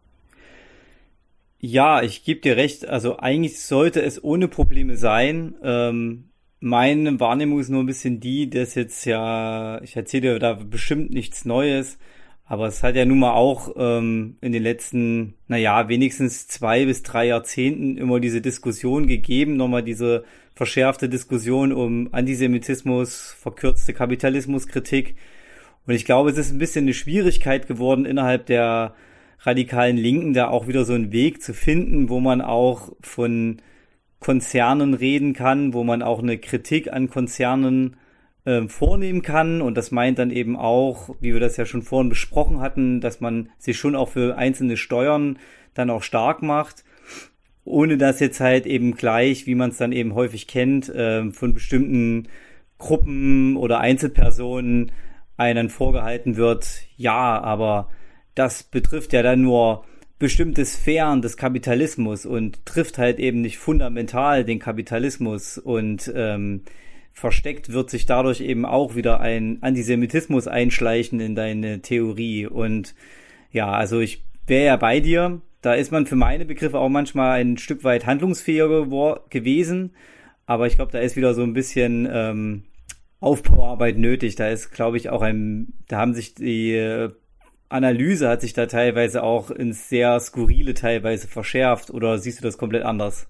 Ja, ich gebe dir recht. Also eigentlich sollte es ohne Probleme sein. Meine Wahrnehmung ist nur ein bisschen die, dass jetzt ich erzähle dir da bestimmt nichts Neues, Aber es hat ja nun mal auch in den letzten, wenigstens 2 bis 3 Jahrzehnten immer diese Diskussion gegeben, nochmal diese verschärfte Diskussion um Antisemitismus, verkürzte Kapitalismuskritik. Und ich glaube, es ist ein bisschen eine Schwierigkeit geworden, innerhalb der radikalen Linken da auch wieder so einen Weg zu finden, wo man auch von Konzernen reden kann, wo man auch eine Kritik an Konzernen vornehmen kann. Und das meint dann eben auch, wie wir das ja schon vorhin besprochen hatten, dass man sich schon auch für einzelne Steuern dann auch stark macht, ohne dass jetzt halt eben gleich, wie man es dann eben häufig kennt, von bestimmten Gruppen oder Einzelpersonen einem vorgehalten wird, ja, aber das betrifft ja dann nur bestimmte Sphären des Kapitalismus und trifft halt eben nicht fundamental den Kapitalismus und versteckt wird sich dadurch eben auch wieder ein Antisemitismus einschleichen in deine Theorie. Und ja, also ich wäre ja bei dir, da ist man für meine Begriffe auch manchmal ein Stück weit handlungsfähiger gewesen, aber ich glaube, da ist wieder so ein bisschen Aufbauarbeit nötig. Da ist, glaube ich, auch da haben sich die Analyse hat sich da teilweise auch ins sehr Skurrile teilweise verschärft, oder siehst du das komplett anders?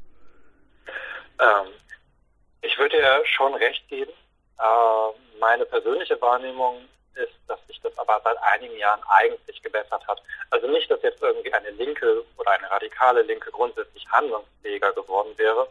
Ich würde dir schon recht geben. Meine persönliche Wahrnehmung ist, dass sich das aber seit einigen Jahren eigentlich gebessert hat. Also nicht, dass jetzt irgendwie eine Linke oder eine radikale Linke grundsätzlich handlungsfähiger geworden wäre,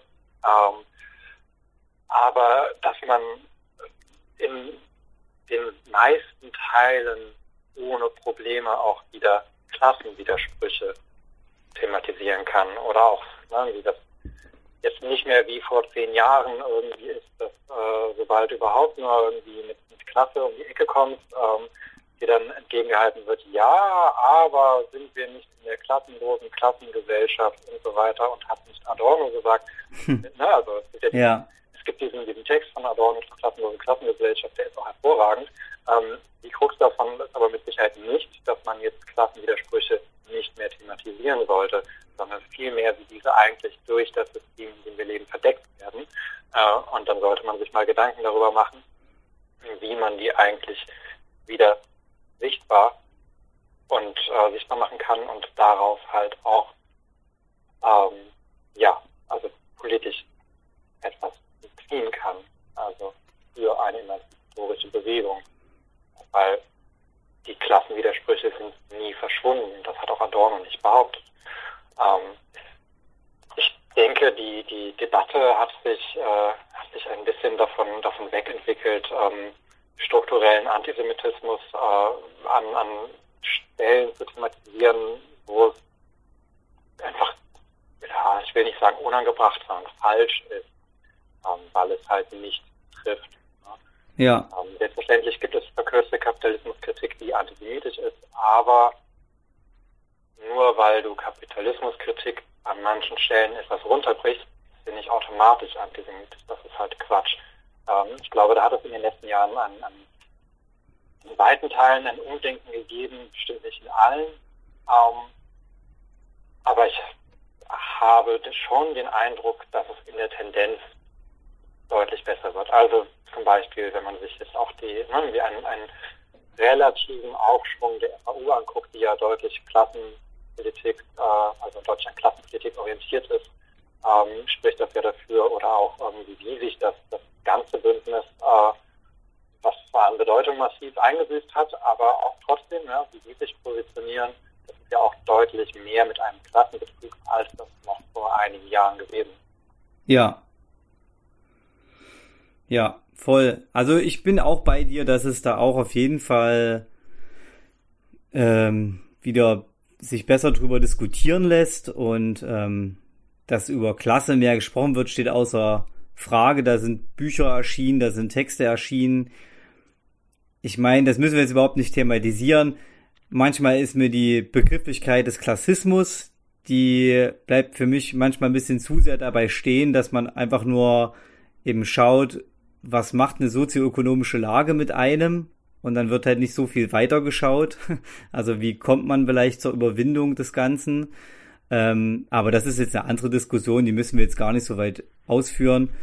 aber dass man in den meisten Teilen ohne Probleme auch wieder Klassenwidersprüche thematisieren kann oder auch, wie das jetzt nicht mehr wie vor 10 Jahren irgendwie ist, dass sobald du überhaupt nur irgendwie mit Klasse um die Ecke kommst, dir dann entgegengehalten wird, ja, aber sind wir nicht in der klassenlosen Klassengesellschaft und so weiter, und hat nicht Adorno gesagt. Also es gibt diesen Text von Adorno zur klassenlosen Klassengesellschaft, der ist auch hervorragend. Die Krux davon ist aber mit Sicherheit nicht, dass man jetzt Klassenwidersprüche nicht mehr thematisieren sollte, sondern vielmehr, wie diese eigentlich durch das System, in dem wir leben, verdeckt werden. Und dann sollte man sich mal Gedanken darüber machen, wie man die eigentlich wieder sichtbar machen kann und daraus halt auch also politisch etwas ziehen kann, also für eine emanzipatorische Bewegung, weil die Klassenwidersprüche sind nie verschwunden. Das hat auch Adorno nicht behauptet. Ich denke, die Debatte hat sich ein bisschen davon wegentwickelt, strukturellen Antisemitismus an Stellen zu thematisieren, wo es einfach, ich will nicht sagen unangebracht, sondern falsch ist, weil es halt nicht trifft. Ja. Selbstverständlich gibt es verkürzte Kapitalismuskritik, die antisemitisch ist, aber nur weil du Kapitalismuskritik an manchen Stellen etwas runterbrichst, ist sie nicht automatisch antisemitisch. Das ist halt Quatsch. Ich glaube, da hat es in den letzten Jahren an in weiten Teilen ein Umdenken gegeben, bestimmt nicht in allen. Aber ich habe schon den Eindruck, dass es in der Tendenz deutlich besser wird. Also zum Beispiel, wenn man sich jetzt auch einen relativen Aufschwung der FAU anguckt, die ja deutlich Klassenpolitik, also in Deutschland Klassenpolitik orientiert ist, spricht das ja dafür, oder auch wie sich das ganze Bündnis, was zwar an Bedeutung massiv eingebüßt hat, aber auch trotzdem, wie die sich positionieren, das ist ja auch deutlich mehr mit einem Klassenbezug, als das noch vor einigen Jahren gewesen ist. Ja, voll. Also ich bin auch bei dir, dass es da auch auf jeden Fall wieder sich besser drüber diskutieren lässt und dass über Klasse mehr gesprochen wird, steht außer Frage. Da sind Bücher erschienen, da sind Texte erschienen. Ich meine, das müssen wir jetzt überhaupt nicht thematisieren. Manchmal ist mir die Begrifflichkeit des Klassismus, die bleibt für mich manchmal ein bisschen zu sehr dabei stehen, dass man einfach nur eben schaut, was macht eine sozioökonomische Lage mit einem, und dann wird halt nicht so viel weiter geschaut. Also wie kommt man vielleicht zur Überwindung des Ganzen? Aber das ist jetzt eine andere Diskussion, die müssen wir jetzt gar nicht so weit ausführen.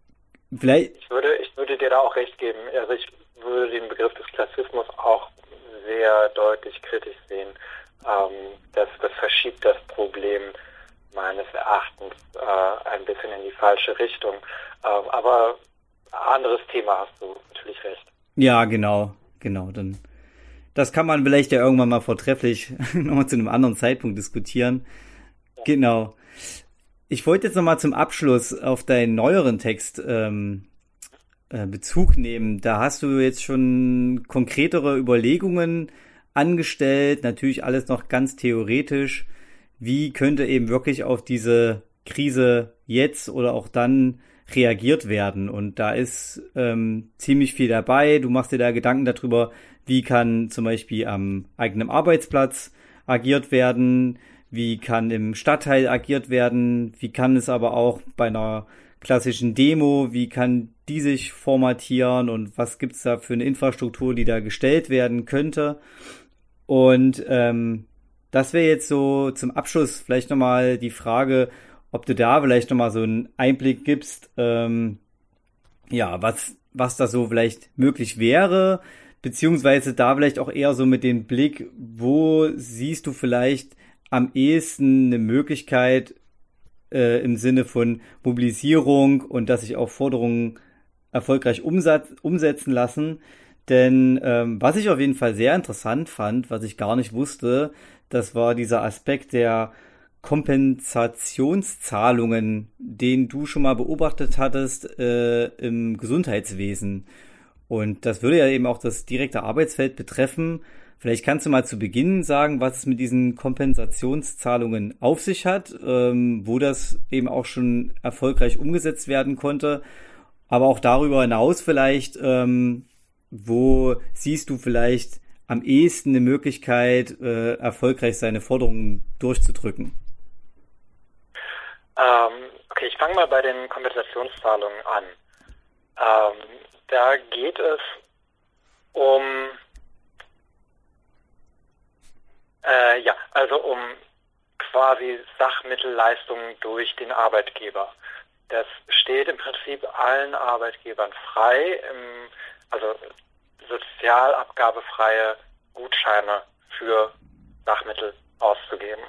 Ich würde dir da auch recht geben. Also ich würde den Begriff des Klassismus auch sehr deutlich kritisch sehen. Das verschiebt das Problem meines Erachtens ein bisschen in die falsche Richtung. Aber anderes Thema, hast du natürlich recht. Ja, genau. Dann, das kann man vielleicht ja irgendwann mal vortrefflich nochmal zu einem anderen Zeitpunkt diskutieren. Ja. Genau. Ich wollte jetzt nochmal zum Abschluss auf deinen neueren Text Bezug nehmen. Da hast du jetzt schon konkretere Überlegungen angestellt, natürlich alles noch ganz theoretisch. Wie könnte eben wirklich auf diese Krise jetzt oder auch dann reagiert werden? Und da ist ziemlich viel dabei. Du machst dir da Gedanken darüber, wie kann zum Beispiel am eigenen Arbeitsplatz agiert werden, wie kann im Stadtteil agiert werden, wie kann es aber auch bei einer klassischen Demo, wie kann die sich formatieren und was gibt's da für eine Infrastruktur, die da gestellt werden könnte. Und das wäre jetzt so zum Abschluss vielleicht nochmal die Frage, ob du da vielleicht nochmal so einen Einblick gibst, was da so vielleicht möglich wäre, beziehungsweise da vielleicht auch eher so mit dem Blick, wo siehst du vielleicht am ehesten eine Möglichkeit im Sinne von Mobilisierung und dass sich auch Forderungen erfolgreich umsetzen lassen. Denn was ich auf jeden Fall sehr interessant fand, was ich gar nicht wusste, das war dieser Aspekt der Kompensationszahlungen, den du schon mal beobachtet hattest im Gesundheitswesen. Und das würde ja eben auch das direkte Arbeitsfeld betreffen. Vielleicht kannst du mal zu Beginn sagen, was es mit diesen Kompensationszahlungen auf sich hat, wo das eben auch schon erfolgreich umgesetzt werden konnte. Aber auch darüber hinaus vielleicht, wo siehst du vielleicht am ehesten eine Möglichkeit, erfolgreich seine Forderungen durchzudrücken? Okay, ich fange mal bei den Kompensationszahlungen an. Da geht es um um quasi Sachmittelleistungen durch den Arbeitgeber. Das steht im Prinzip allen Arbeitgebern frei, also sozialabgabefreie Gutscheine für Sachmittel auszugeben.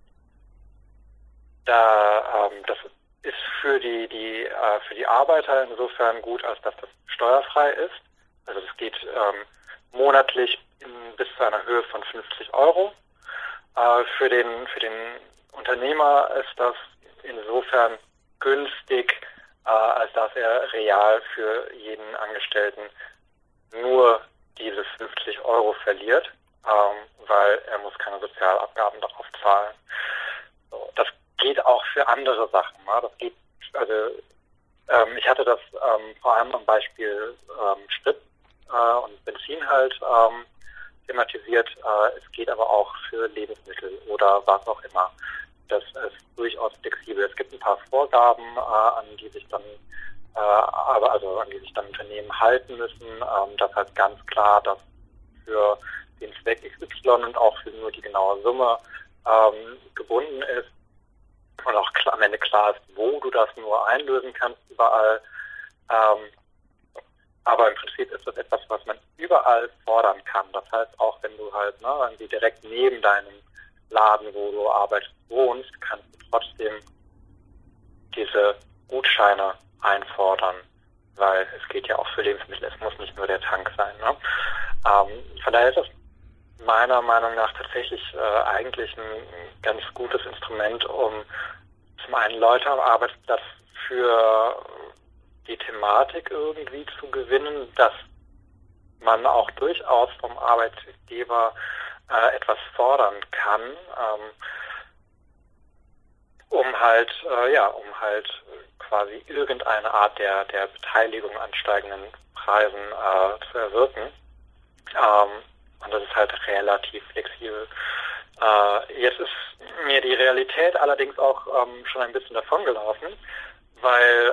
Das ist für die Arbeiter insofern gut, als dass das steuerfrei ist. Also das geht monatlich bis zu einer Höhe von 50 Euro. Für den Unternehmer ist das insofern günstig, als dass er real für jeden Angestellten nur diese 50 Euro verliert, weil er muss keine Sozialabgaben darauf zahlen. So, das geht auch für andere Sachen. Das geht, ich hatte das vor allem am Beispiel Sprit und Benzin halt thematisiert. Es geht aber auch für Lebensmittel oder was auch immer. Das ist durchaus flexibel. Es gibt ein paar Vorgaben, an die sich dann Unternehmen halten müssen. Das heißt ganz klar, dass für den Zweck XY und auch für nur die genaue Summe gebunden ist und auch am Ende klar ist, wo du das nur einlösen kannst überall. Aber im Prinzip ist das etwas, was man überall fordern kann. Das heißt, auch wenn du halt irgendwie direkt neben deinem Laden, wo du arbeitest, wohnst, kannst du trotzdem diese Gutscheine einfordern, weil es geht ja auch für Lebensmittel, es muss nicht nur der Tank sein. Ne? Von daher ist das meiner Meinung nach tatsächlich eigentlich ein ganz gutes Instrument, um zum einen Leute am Arbeitsplatz für die Thematik irgendwie zu gewinnen, dass man auch durchaus vom Arbeitgeber etwas fordern kann, um halt quasi irgendeine Art der Beteiligung an steigenden Preisen zu erwirken. Und das ist halt relativ flexibel. Jetzt ist mir die Realität allerdings auch schon ein bisschen davongelaufen, weil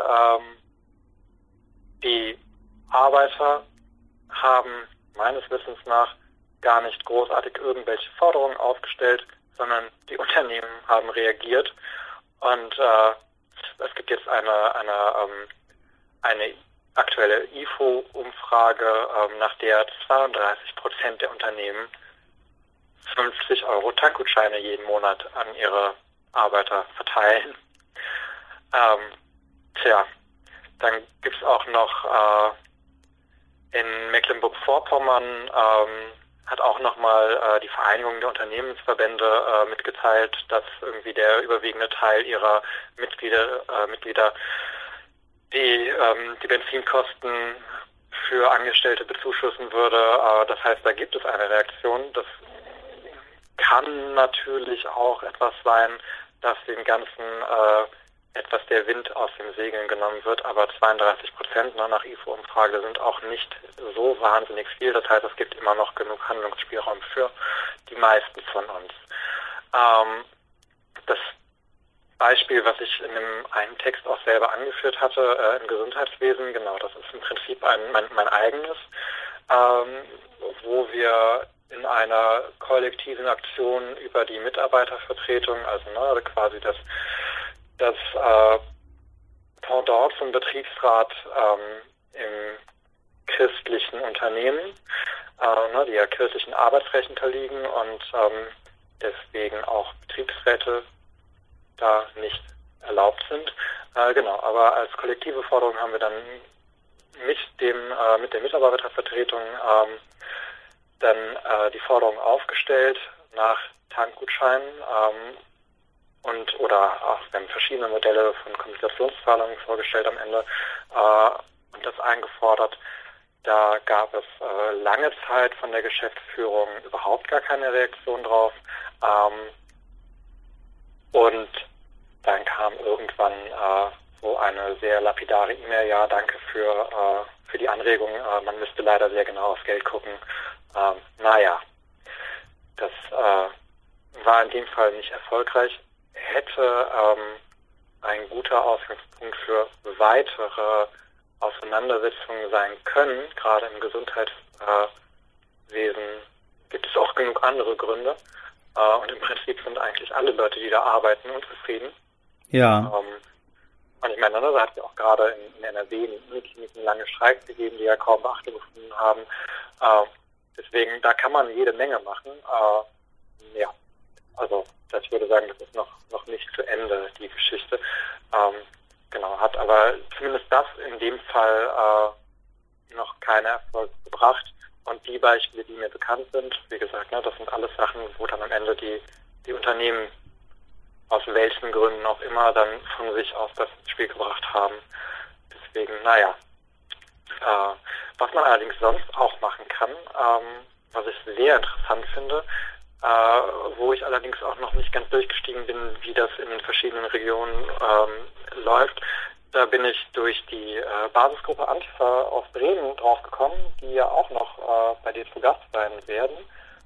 die Arbeiter haben meines Wissens nach gar nicht großartig irgendwelche Forderungen aufgestellt, sondern die Unternehmen haben reagiert und es gibt jetzt eine aktuelle IFO-Umfrage, nach der 32% der Unternehmen 50 Euro Tankgutscheine jeden Monat an ihre Arbeiter verteilen. Dann gibt es auch noch in Mecklenburg-Vorpommern hat auch nochmal die Vereinigung der Unternehmensverbände mitgeteilt, dass irgendwie der überwiegende Teil ihrer Mitglieder die Benzinkosten für Angestellte bezuschussen würde. Das heißt, da gibt es eine Reaktion. Das kann natürlich auch etwas sein, dass dem Ganzen etwas der Wind aus den Segeln genommen wird, aber 32% nach IFO-Umfrage sind auch nicht so wahnsinnig viel. Das heißt, es gibt immer noch genug Handlungsspielraum für die meisten von uns. Das Beispiel, was ich in einem Text auch selber angeführt hatte, im Gesundheitswesen, genau, das ist im Prinzip mein eigenes, wo wir in einer kollektiven Aktion über die Mitarbeitervertretung, also quasi das Pendant zum Betriebsrat im christlichen Unternehmen, die ja kirchlichen Arbeitsrecht unterliegen und deswegen auch Betriebsräte da nicht erlaubt sind. Aber als kollektive Forderung haben wir dann mit der Mitarbeitervertretung dann die Forderung aufgestellt nach Tankgutscheinen oder auch wir haben verschiedene Modelle von Kompensationszahlungen vorgestellt am Ende und das eingefordert. Da gab es lange Zeit von der Geschäftsführung überhaupt gar keine Reaktion drauf. Und dann kam irgendwann so eine sehr lapidare E-Mail, ja, danke für die Anregung, man müsste leider sehr genau aufs Geld gucken. Das war in dem Fall nicht erfolgreich. Hätte ein guter Ausgangspunkt für weitere Auseinandersetzungen sein können. Gerade im Gesundheitswesen gibt es auch genug andere Gründe. Und im Prinzip sind eigentlich alle Leute, die da arbeiten, unzufrieden. Ja. Und ich meine, da hat es ja auch gerade in NRW in Unikliniken lange Streiks gegeben, die ja kaum Beachtung gefunden haben. Deswegen, da kann man jede Menge machen. Ich würde sagen, das ist noch nicht zu Ende, die Geschichte. Hat aber zumindest das in dem Fall noch keinen Erfolg gebracht. Und die Beispiele, die mir bekannt sind, wie gesagt, das sind alles Sachen, wo dann am Ende die Unternehmen aus welchen Gründen auch immer dann von sich aus das ins Spiel gebracht haben. Deswegen, was man allerdings sonst auch machen kann, was ich sehr interessant finde, wo ich allerdings auch noch nicht ganz durchgestiegen bin, wie das in den verschiedenen Regionen läuft. Da bin ich durch die Basisgruppe Antifa aus Bremen draufgekommen, die ja auch noch bei dir zu Gast sein werden.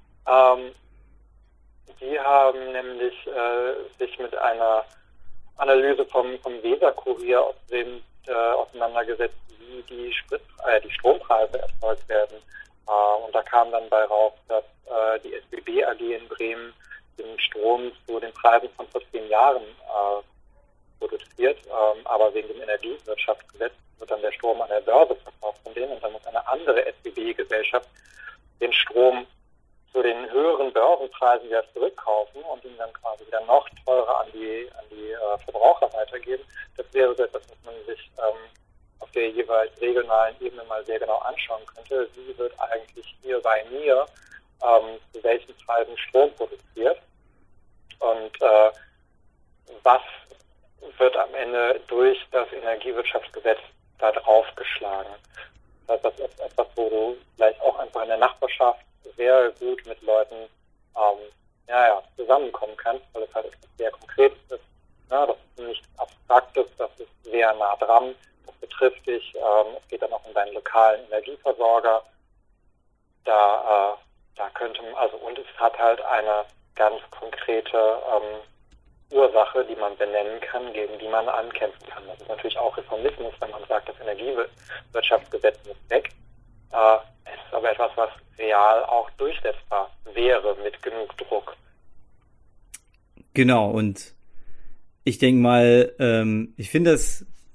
Die haben nämlich sich mit einer Analyse vom Weser-Kurier aus Bremen auseinandergesetzt, wie die Strompreise erzeugt werden. Und da kam dann bei raus, dass die SBB AG in Bremen den Strom zu den Preisen von vor 10 Jahren produziert, aber wegen dem Energiewirtschaftsgesetz wird dann der Strom an der Börse verkauft von denen und dann muss eine andere SBB-Gesellschaft den Strom zu den höheren Börsenpreisen wieder zurückkaufen und ihn dann quasi wieder noch teurer an die Verbraucher weitergeben. Das wäre so etwas, was man sich auf der jeweils regionalen Ebene mal sehr genau anschauen könnte. Wie wird eigentlich hier bei mir zu welchen Preisen Strom produziert und was wird am Ende durch das Energiewirtschaftsgesetz da draufgeschlagen. Das ist etwas, wo du vielleicht auch einfach in der Nachbarschaft sehr gut mit Leuten zusammenkommen kannst, weil es halt etwas sehr Konkretes ist. Das ist nichts Abstraktes, das ist sehr nah dran, das betrifft dich, es geht dann auch um deinen lokalen Energieversorger. Da könnte man, und es hat halt eine ganz konkrete Ursache, die man benennen kann, gegen die man ankämpfen kann. Das ist natürlich auch Reformismus, wenn man sagt, das Energiewirtschaftsgesetz muss weg. Es ist aber etwas, was real auch durchsetzbar wäre mit genug Druck. Genau, und ich denke mal, ich finde das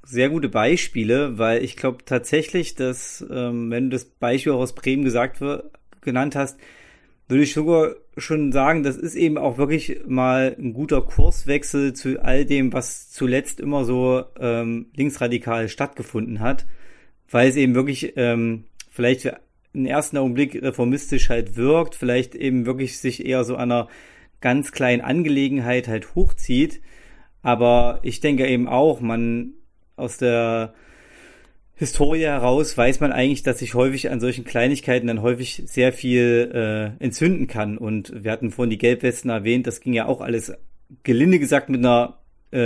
sehr gute Beispiele, weil ich glaube tatsächlich, dass, wenn du das Beispiel auch aus Bremen genannt hast, würde ich sogar schon sagen, das ist eben auch wirklich mal ein guter Kurswechsel zu all dem, was zuletzt immer so linksradikal stattgefunden hat, weil es eben wirklich vielleicht für einen ersten Augenblick reformistisch halt wirkt, vielleicht eben wirklich sich eher so einer ganz kleinen Angelegenheit halt hochzieht. Aber ich denke eben auch, man aus der Historie heraus weiß man eigentlich, dass sich häufig an solchen Kleinigkeiten dann häufig sehr viel entzünden kann. Und wir hatten vorhin die Gelbwesten erwähnt, das ging ja auch alles gelinde gesagt mit einer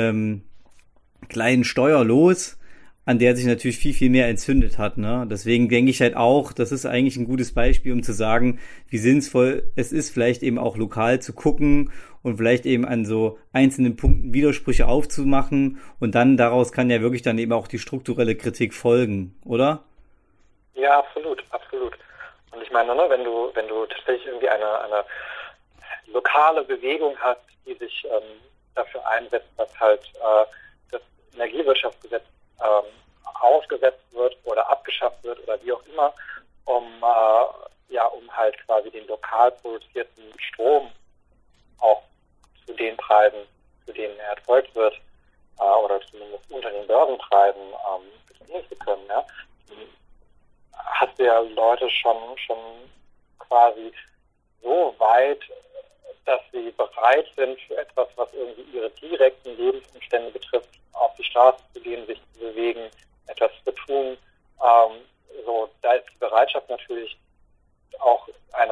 kleinen Steuer los, an der sich natürlich viel, viel mehr entzündet hat. Ne? Deswegen denke ich halt auch, das ist eigentlich ein gutes Beispiel, um zu sagen, wie sinnvoll es ist, vielleicht eben auch lokal zu gucken und vielleicht eben an so einzelnen Punkten Widersprüche aufzumachen. Und dann daraus kann ja wirklich dann eben auch die strukturelle Kritik folgen, oder? Ja, absolut, absolut. Und ich meine, ne, wenn du tatsächlich irgendwie eine lokale Bewegung hast, die sich dafür einsetzt, dass halt das Energiewirtschaftsgesetz ausgesetzt wird oder abgeschafft wird oder wie auch immer, um halt quasi den lokal produzierten Strom auch zu den Preisen, zu denen er erzeugt wird, oder zumindest unter den Börsenpreisen beziehen zu können. Ja? Hast du ja Leute schon quasi so weit, dass sie bereit sind, für etwas, was irgendwie ihre direkten Lebensumstände betrifft, auf die Straße zu gehen, sich zu bewegen, etwas zu tun. Da ist die Bereitschaft natürlich auch eine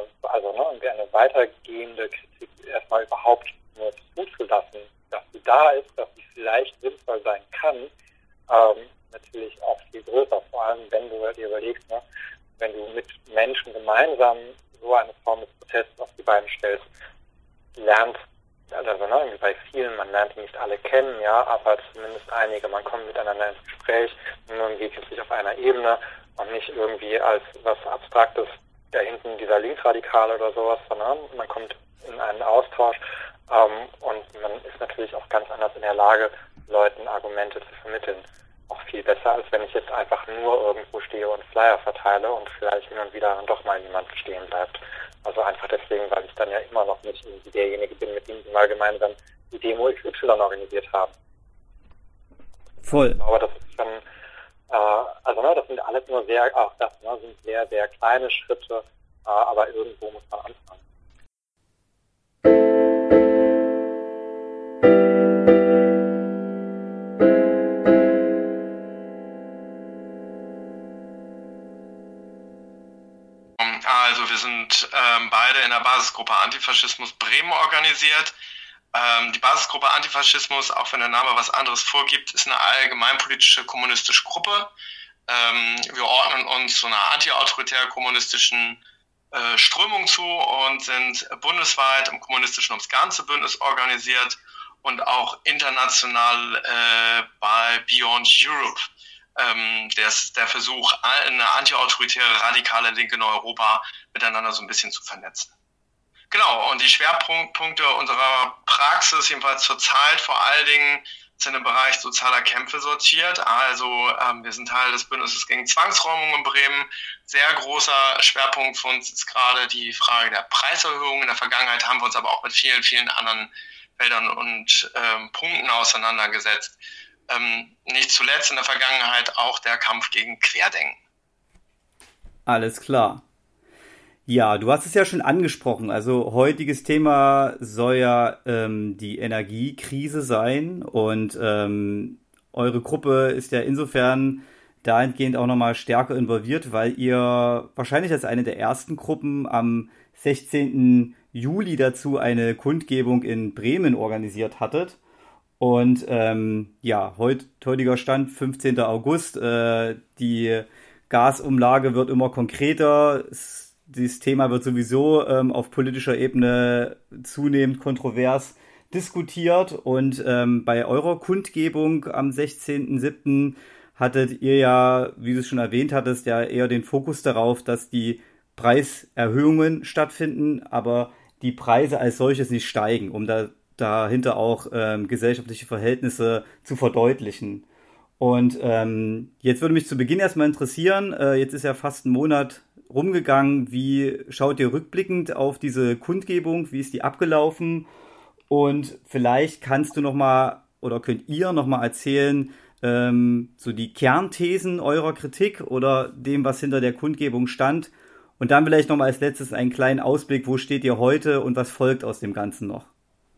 weitergehende Kritik erstmal überhaupt nur zuzulassen, dass sie da ist, dass sie vielleicht sinnvoll sein kann, natürlich auch viel größer. Vor allem, wenn du dir überlegst, ne, wenn du mit Menschen gemeinsam so eine Form des Protests auf die Beine stellst, lernt, irgendwie bei vielen, man lernt die nicht alle kennen, ja, aber zumindest einige, man kommt miteinander ins Gespräch, man begegnet sich auf einer Ebene und nicht irgendwie als was Abstraktes, da hinten dieser Linksradikale oder sowas, sondern man kommt in einen Austausch und man ist natürlich auch ganz anders in der Lage, Leuten Argumente zu vermitteln. Auch viel besser, als wenn ich jetzt einfach nur irgendwo stehe und Flyer verteile und vielleicht hin und wieder dann doch mal jemand stehen bleibt. Also einfach deswegen, weil ich dann ja immer noch nicht irgendwie derjenige bin, mit dem sie mal gemeinsam die Demo XY organisiert haben. Voll. Aber das ist schon, das sind alles nur sind sehr, sehr kleine Schritte, aber irgendwo muss man anfangen. Also wir sind beide in der Basisgruppe Antifaschismus Bremen organisiert. Die Basisgruppe Antifaschismus, auch wenn der Name was anderes vorgibt, ist eine allgemeinpolitische kommunistische Gruppe. Wir ordnen uns so einer antiautoritär-kommunistischen Strömung zu und sind bundesweit im kommunistischen ums ganze Bündnis organisiert und auch international bei Beyond Europe. Der Versuch, eine antiautoritäre, radikale Linke in Europa miteinander so ein bisschen zu vernetzen. Genau, und die Schwerpunkte unserer Praxis, jedenfalls zurzeit vor allen Dingen, sind im Bereich sozialer Kämpfe sortiert. Also wir sind Teil des Bündnisses gegen Zwangsräumung in Bremen. Sehr großer Schwerpunkt für uns ist gerade die Frage der Preiserhöhung. In der Vergangenheit haben wir uns aber auch mit vielen, vielen anderen Feldern und Punkten auseinandergesetzt. Nicht zuletzt in der Vergangenheit auch der Kampf gegen Querdenken. Alles klar. Ja, du hast es ja schon angesprochen. Also heutiges Thema soll ja die Energiekrise sein und eure Gruppe ist ja insofern dahingehend auch nochmal stärker involviert, weil ihr wahrscheinlich als eine der ersten Gruppen am 16. Juli dazu eine Kundgebung in Bremen organisiert hattet. Und heutiger Stand, 15. August, die Gasumlage wird immer konkreter, dieses Thema wird sowieso auf politischer Ebene zunehmend kontrovers diskutiert und bei eurer Kundgebung am 16.07. hattet ihr ja, wie du es schon erwähnt hattest, ja eher den Fokus darauf, dass die Preiserhöhungen stattfinden, aber die Preise als solches nicht steigen, um dahinter auch gesellschaftliche Verhältnisse zu verdeutlichen. Und jetzt würde mich zu Beginn erstmal interessieren, jetzt ist ja fast ein Monat rumgegangen, wie schaut ihr rückblickend auf diese Kundgebung, wie ist die abgelaufen? Und vielleicht kannst du nochmal oder könnt ihr nochmal erzählen, so die Kernthesen eurer Kritik oder dem, was hinter der Kundgebung stand. Und dann vielleicht nochmal als letztes einen kleinen Ausblick, wo steht ihr heute und was folgt aus dem Ganzen noch?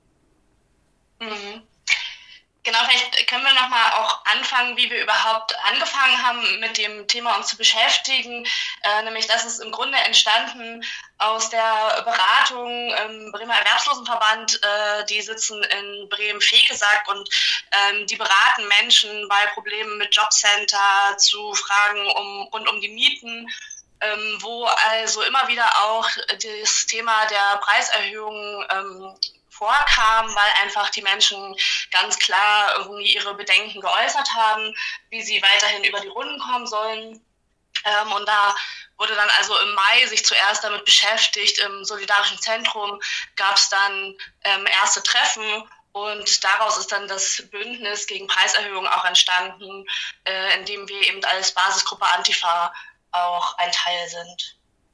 Mhm. Genau, vielleicht können wir nochmal auch anfangen, wie wir überhaupt angefangen haben, mit dem Thema uns zu beschäftigen. Nämlich, das ist im Grunde entstanden aus der Beratung im Bremer Erwerbslosenverband. Die sitzen in Bremen-Vegesack und die beraten Menschen bei Problemen mit Jobcenter zu Fragen rund um die Mieten. Wo also immer wieder auch das Thema der Preiserhöhungen vorkam, weil einfach die Menschen ganz klar irgendwie ihre Bedenken geäußert haben, wie sie weiterhin über die Runden kommen sollen. Und da wurde dann also im Mai sich zuerst damit beschäftigt. Im Solidarischen Zentrum gab es dann erste Treffen und daraus ist dann das Bündnis gegen Preiserhöhungen auch entstanden, in dem wir eben als Basisgruppe Antifa auch ein Teil sind.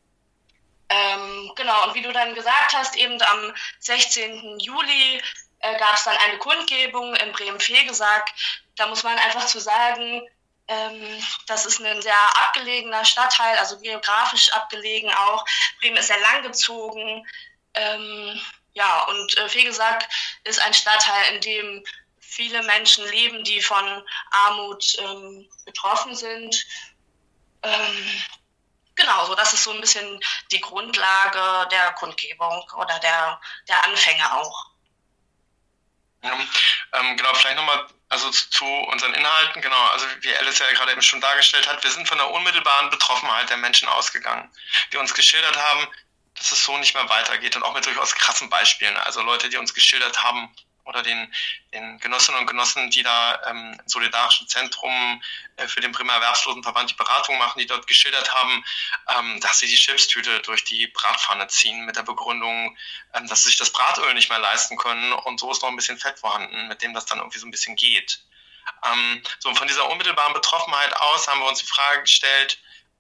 Genau, und wie du dann gesagt hast, eben am 16. Juli gab es dann eine Kundgebung in Bremen-Vegesack. Da muss man einfach zu sagen, das ist ein sehr abgelegener Stadtteil, also geografisch abgelegen auch. Bremen ist sehr langgezogen. Und Vegesack ist ein Stadtteil, in dem viele Menschen leben, die von Armut betroffen sind. Genau, so das ist so ein bisschen die Grundlage der Kundgebung oder der Anfänge auch. Ja, genau, vielleicht nochmal zu unseren Inhalten. Genau, also wie Alice ja gerade eben schon dargestellt hat, wir sind von der unmittelbaren Betroffenheit der Menschen ausgegangen, die uns geschildert haben, dass es so nicht mehr weitergeht und auch mit durchaus krassen Beispielen. Also Leute, die uns geschildert haben, oder den Genossinnen und Genossen, die da im Solidarischen Zentrum für den Bremer Erwerbslosenverband die Beratung machen, die dort geschildert haben, dass sie die Chipstüte durch die Bratpfanne ziehen mit der Begründung, dass sie sich das Bratöl nicht mehr leisten können und so ist noch ein bisschen Fett vorhanden, mit dem das dann irgendwie so ein bisschen geht. So, und von dieser unmittelbaren Betroffenheit aus haben wir uns die Frage gestellt,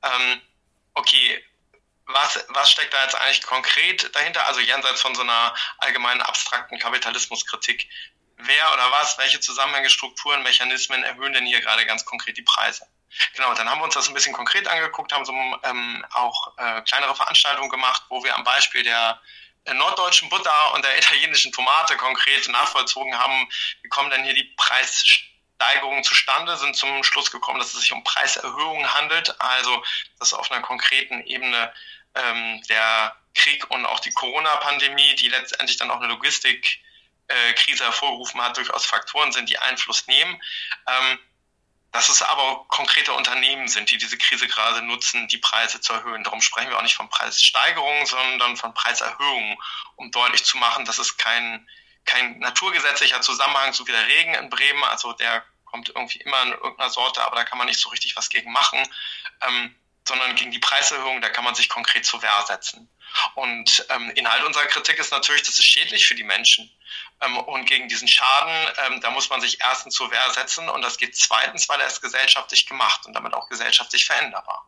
okay, was steckt da jetzt eigentlich konkret dahinter? Also jenseits von so einer allgemeinen abstrakten Kapitalismuskritik. Wer oder was, welche Zusammenhänge, Strukturen, Mechanismen erhöhen denn hier gerade ganz konkret die Preise? Genau, dann haben wir uns das ein bisschen konkret angeguckt, haben so auch kleinere Veranstaltungen gemacht, wo wir am Beispiel der norddeutschen Butter und der italienischen Tomate konkret nachvollzogen haben, wie kommen denn hier die Preissteigerungen zustande, sind zum Schluss gekommen, dass es sich um Preiserhöhungen handelt, also dass auf einer konkreten Ebene der Krieg und auch die Corona-Pandemie, die letztendlich dann auch eine Logistikkrise hervorgerufen hat, durchaus Faktoren sind, die Einfluss nehmen. Dass es aber konkrete Unternehmen sind, die diese Krise gerade nutzen, die Preise zu erhöhen. Darum sprechen wir auch nicht von Preissteigerungen, sondern von Preiserhöhungen, um deutlich zu machen, dass es kein naturgesetzlicher Zusammenhang, so wie der Regen in Bremen, also der kommt irgendwie immer in irgendeiner Sorte, aber da kann man nicht so richtig was gegen machen, sondern gegen die Preiserhöhung, da kann man sich konkret zur Wehr setzen. Und Inhalt unserer Kritik ist natürlich, das ist schädlich für die Menschen. Und gegen diesen Schaden, da muss man sich erstens zur Wehr setzen und das geht zweitens, weil er ist gesellschaftlich gemacht und damit auch gesellschaftlich veränderbar.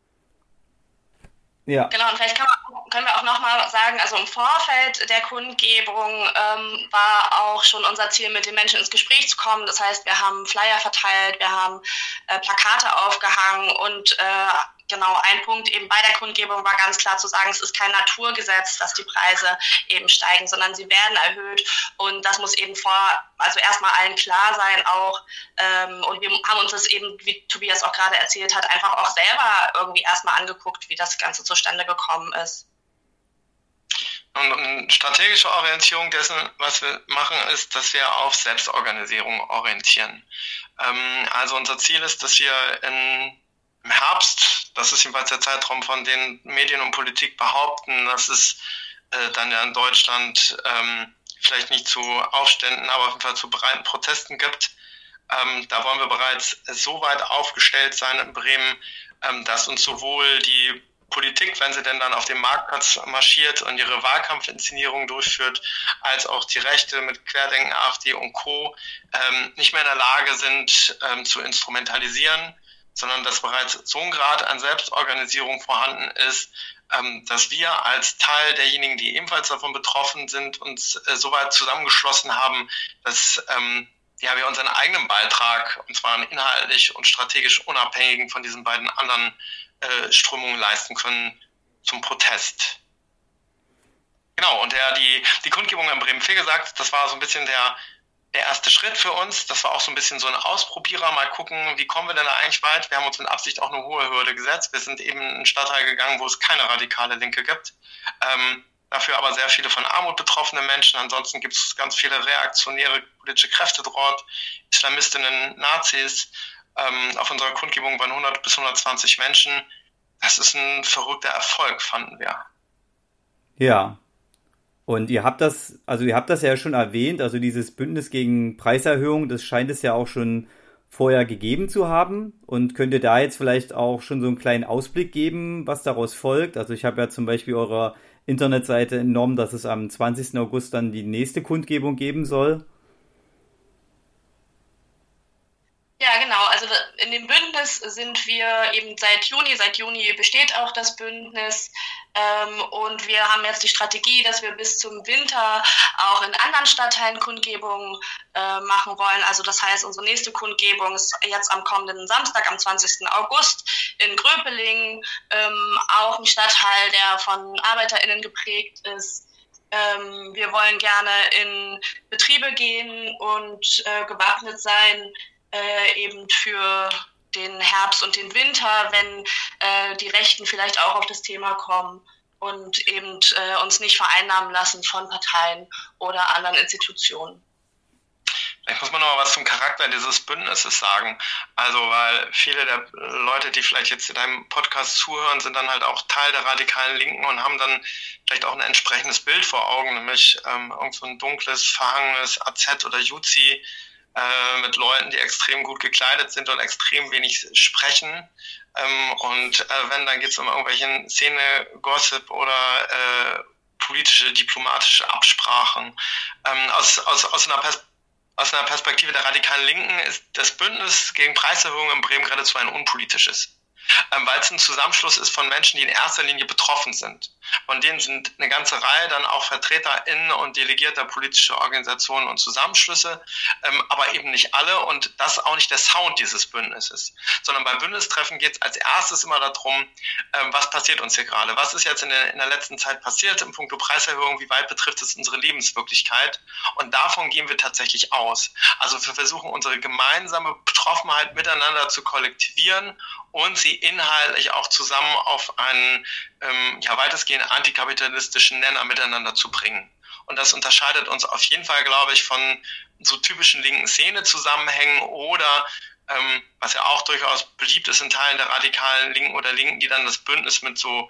Ja. Genau, und vielleicht können wir auch nochmal sagen, also im Vorfeld der Kundgebung war auch schon unser Ziel, mit den Menschen ins Gespräch zu kommen. Das heißt, wir haben Flyer verteilt, wir haben Plakate aufgehangen und genau, ein Punkt eben bei der Kundgebung war ganz klar zu sagen, es ist kein Naturgesetz, dass die Preise eben steigen, sondern sie werden erhöht und das muss eben erstmal allen klar sein auch und wir haben uns das eben, wie Tobias auch gerade erzählt hat, einfach auch selber irgendwie erstmal angeguckt, wie das Ganze zustande gekommen ist. Und eine strategische Orientierung dessen, was wir machen, ist, dass wir auf Selbstorganisierung orientieren. Also unser Ziel ist, dass wir im Herbst, das ist jedenfalls der Zeitraum, von den Medien und Politik behaupten, dass es dann ja in Deutschland vielleicht nicht zu Aufständen, aber auf jeden Fall zu breiten Protesten gibt. Da wollen wir bereits so weit aufgestellt sein in Bremen, dass uns sowohl die Politik, wenn sie denn dann auf den Marktplatz marschiert und ihre Wahlkampfinszenierung durchführt, als auch die Rechte mit Querdenken, AfD und Co. Nicht mehr in der Lage sind zu instrumentalisieren, sondern dass bereits so ein Grad an Selbstorganisierung vorhanden ist, dass wir als Teil derjenigen, die ebenfalls davon betroffen sind, uns so weit zusammengeschlossen haben, dass wir unseren eigenen Beitrag, und zwar einen inhaltlich und strategisch unabhängigen von diesen beiden anderen Strömungen leisten können zum Protest. Genau, und die Kundgebung in Bremen-Fehl gesagt, das war so ein bisschen der erste Schritt für uns. Das war auch so ein bisschen so ein Ausprobierer. Mal gucken, wie kommen wir denn da eigentlich weit? Wir haben uns mit Absicht auch eine hohe Hürde gesetzt. Wir sind eben in einen Stadtteil gegangen, wo es keine radikale Linke gibt. Dafür aber sehr viele von Armut betroffene Menschen. Ansonsten gibt es ganz viele reaktionäre politische Kräfte dort, Islamistinnen, Nazis. Auf unserer Kundgebung waren 100 bis 120 Menschen. Das ist ein verrückter Erfolg, fanden wir. Ja. Und ihr habt das ja schon erwähnt, also dieses Bündnis gegen Preiserhöhung, das scheint es ja auch schon vorher gegeben zu haben. Und könnt ihr da jetzt vielleicht auch schon so einen kleinen Ausblick geben, was daraus folgt? Also ich habe ja zum Beispiel eurer Internetseite entnommen, dass es am 20. August dann die nächste Kundgebung geben soll. Ja, genau. Also in dem Bündnis sind wir eben seit Juni besteht auch das Bündnis. Und wir haben jetzt die Strategie, dass wir bis zum Winter auch in anderen Stadtteilen Kundgebungen machen wollen. Also das heißt, unsere nächste Kundgebung ist jetzt am kommenden Samstag, am 20. August in Gröpelingen, auch ein Stadtteil, der von ArbeiterInnen geprägt ist. Wir wollen gerne in Betriebe gehen und gewappnet sein, eben für den Herbst und den Winter, wenn die Rechten vielleicht auch auf das Thema kommen und eben uns nicht vereinnahmen lassen von Parteien oder anderen Institutionen. Vielleicht muss man noch mal was zum Charakter dieses Bündnisses sagen. Also, weil viele der Leute, die vielleicht jetzt in deinem Podcast zuhören, sind dann halt auch Teil der radikalen Linken und haben dann vielleicht auch ein entsprechendes Bild vor Augen, nämlich irgend so ein dunkles, verhangenes AZ oder Juzi, mit Leuten, die extrem gut gekleidet sind und extrem wenig sprechen. Und wenn, dann geht es um irgendwelchen Szene-Gossip oder politische, diplomatische Absprachen. Aus einer Perspektive der radikalen Linken ist das Bündnis gegen Preiserhöhungen in Bremen geradezu ein unpolitisches. Weil es ein Zusammenschluss ist von Menschen, die in erster Linie betroffen sind. Von denen sind eine ganze Reihe dann auch VertreterInnen und delegierter politischer Organisationen und Zusammenschlüsse, aber eben nicht alle, und das ist auch nicht der Sound dieses Bündnisses. Sondern beim Bündnistreffen geht es als erstes immer darum, was passiert uns hier gerade? Was ist jetzt in der letzten Zeit passiert im Punkto Preiserhöhung? Wie weit betrifft es unsere Lebenswirklichkeit? Und davon gehen wir tatsächlich aus. Also wir versuchen, unsere gemeinsame Betroffenheit miteinander zu kollektivieren und sie inhaltlich auch zusammen auf einen weitestgehend antikapitalistischen Nenner miteinander zu bringen. Und das unterscheidet uns auf jeden Fall, glaube ich, von so typischen linken Szene-Zusammenhängen oder, was ja auch durchaus beliebt ist in Teilen der radikalen Linken oder Linken, die dann das Bündnis mit so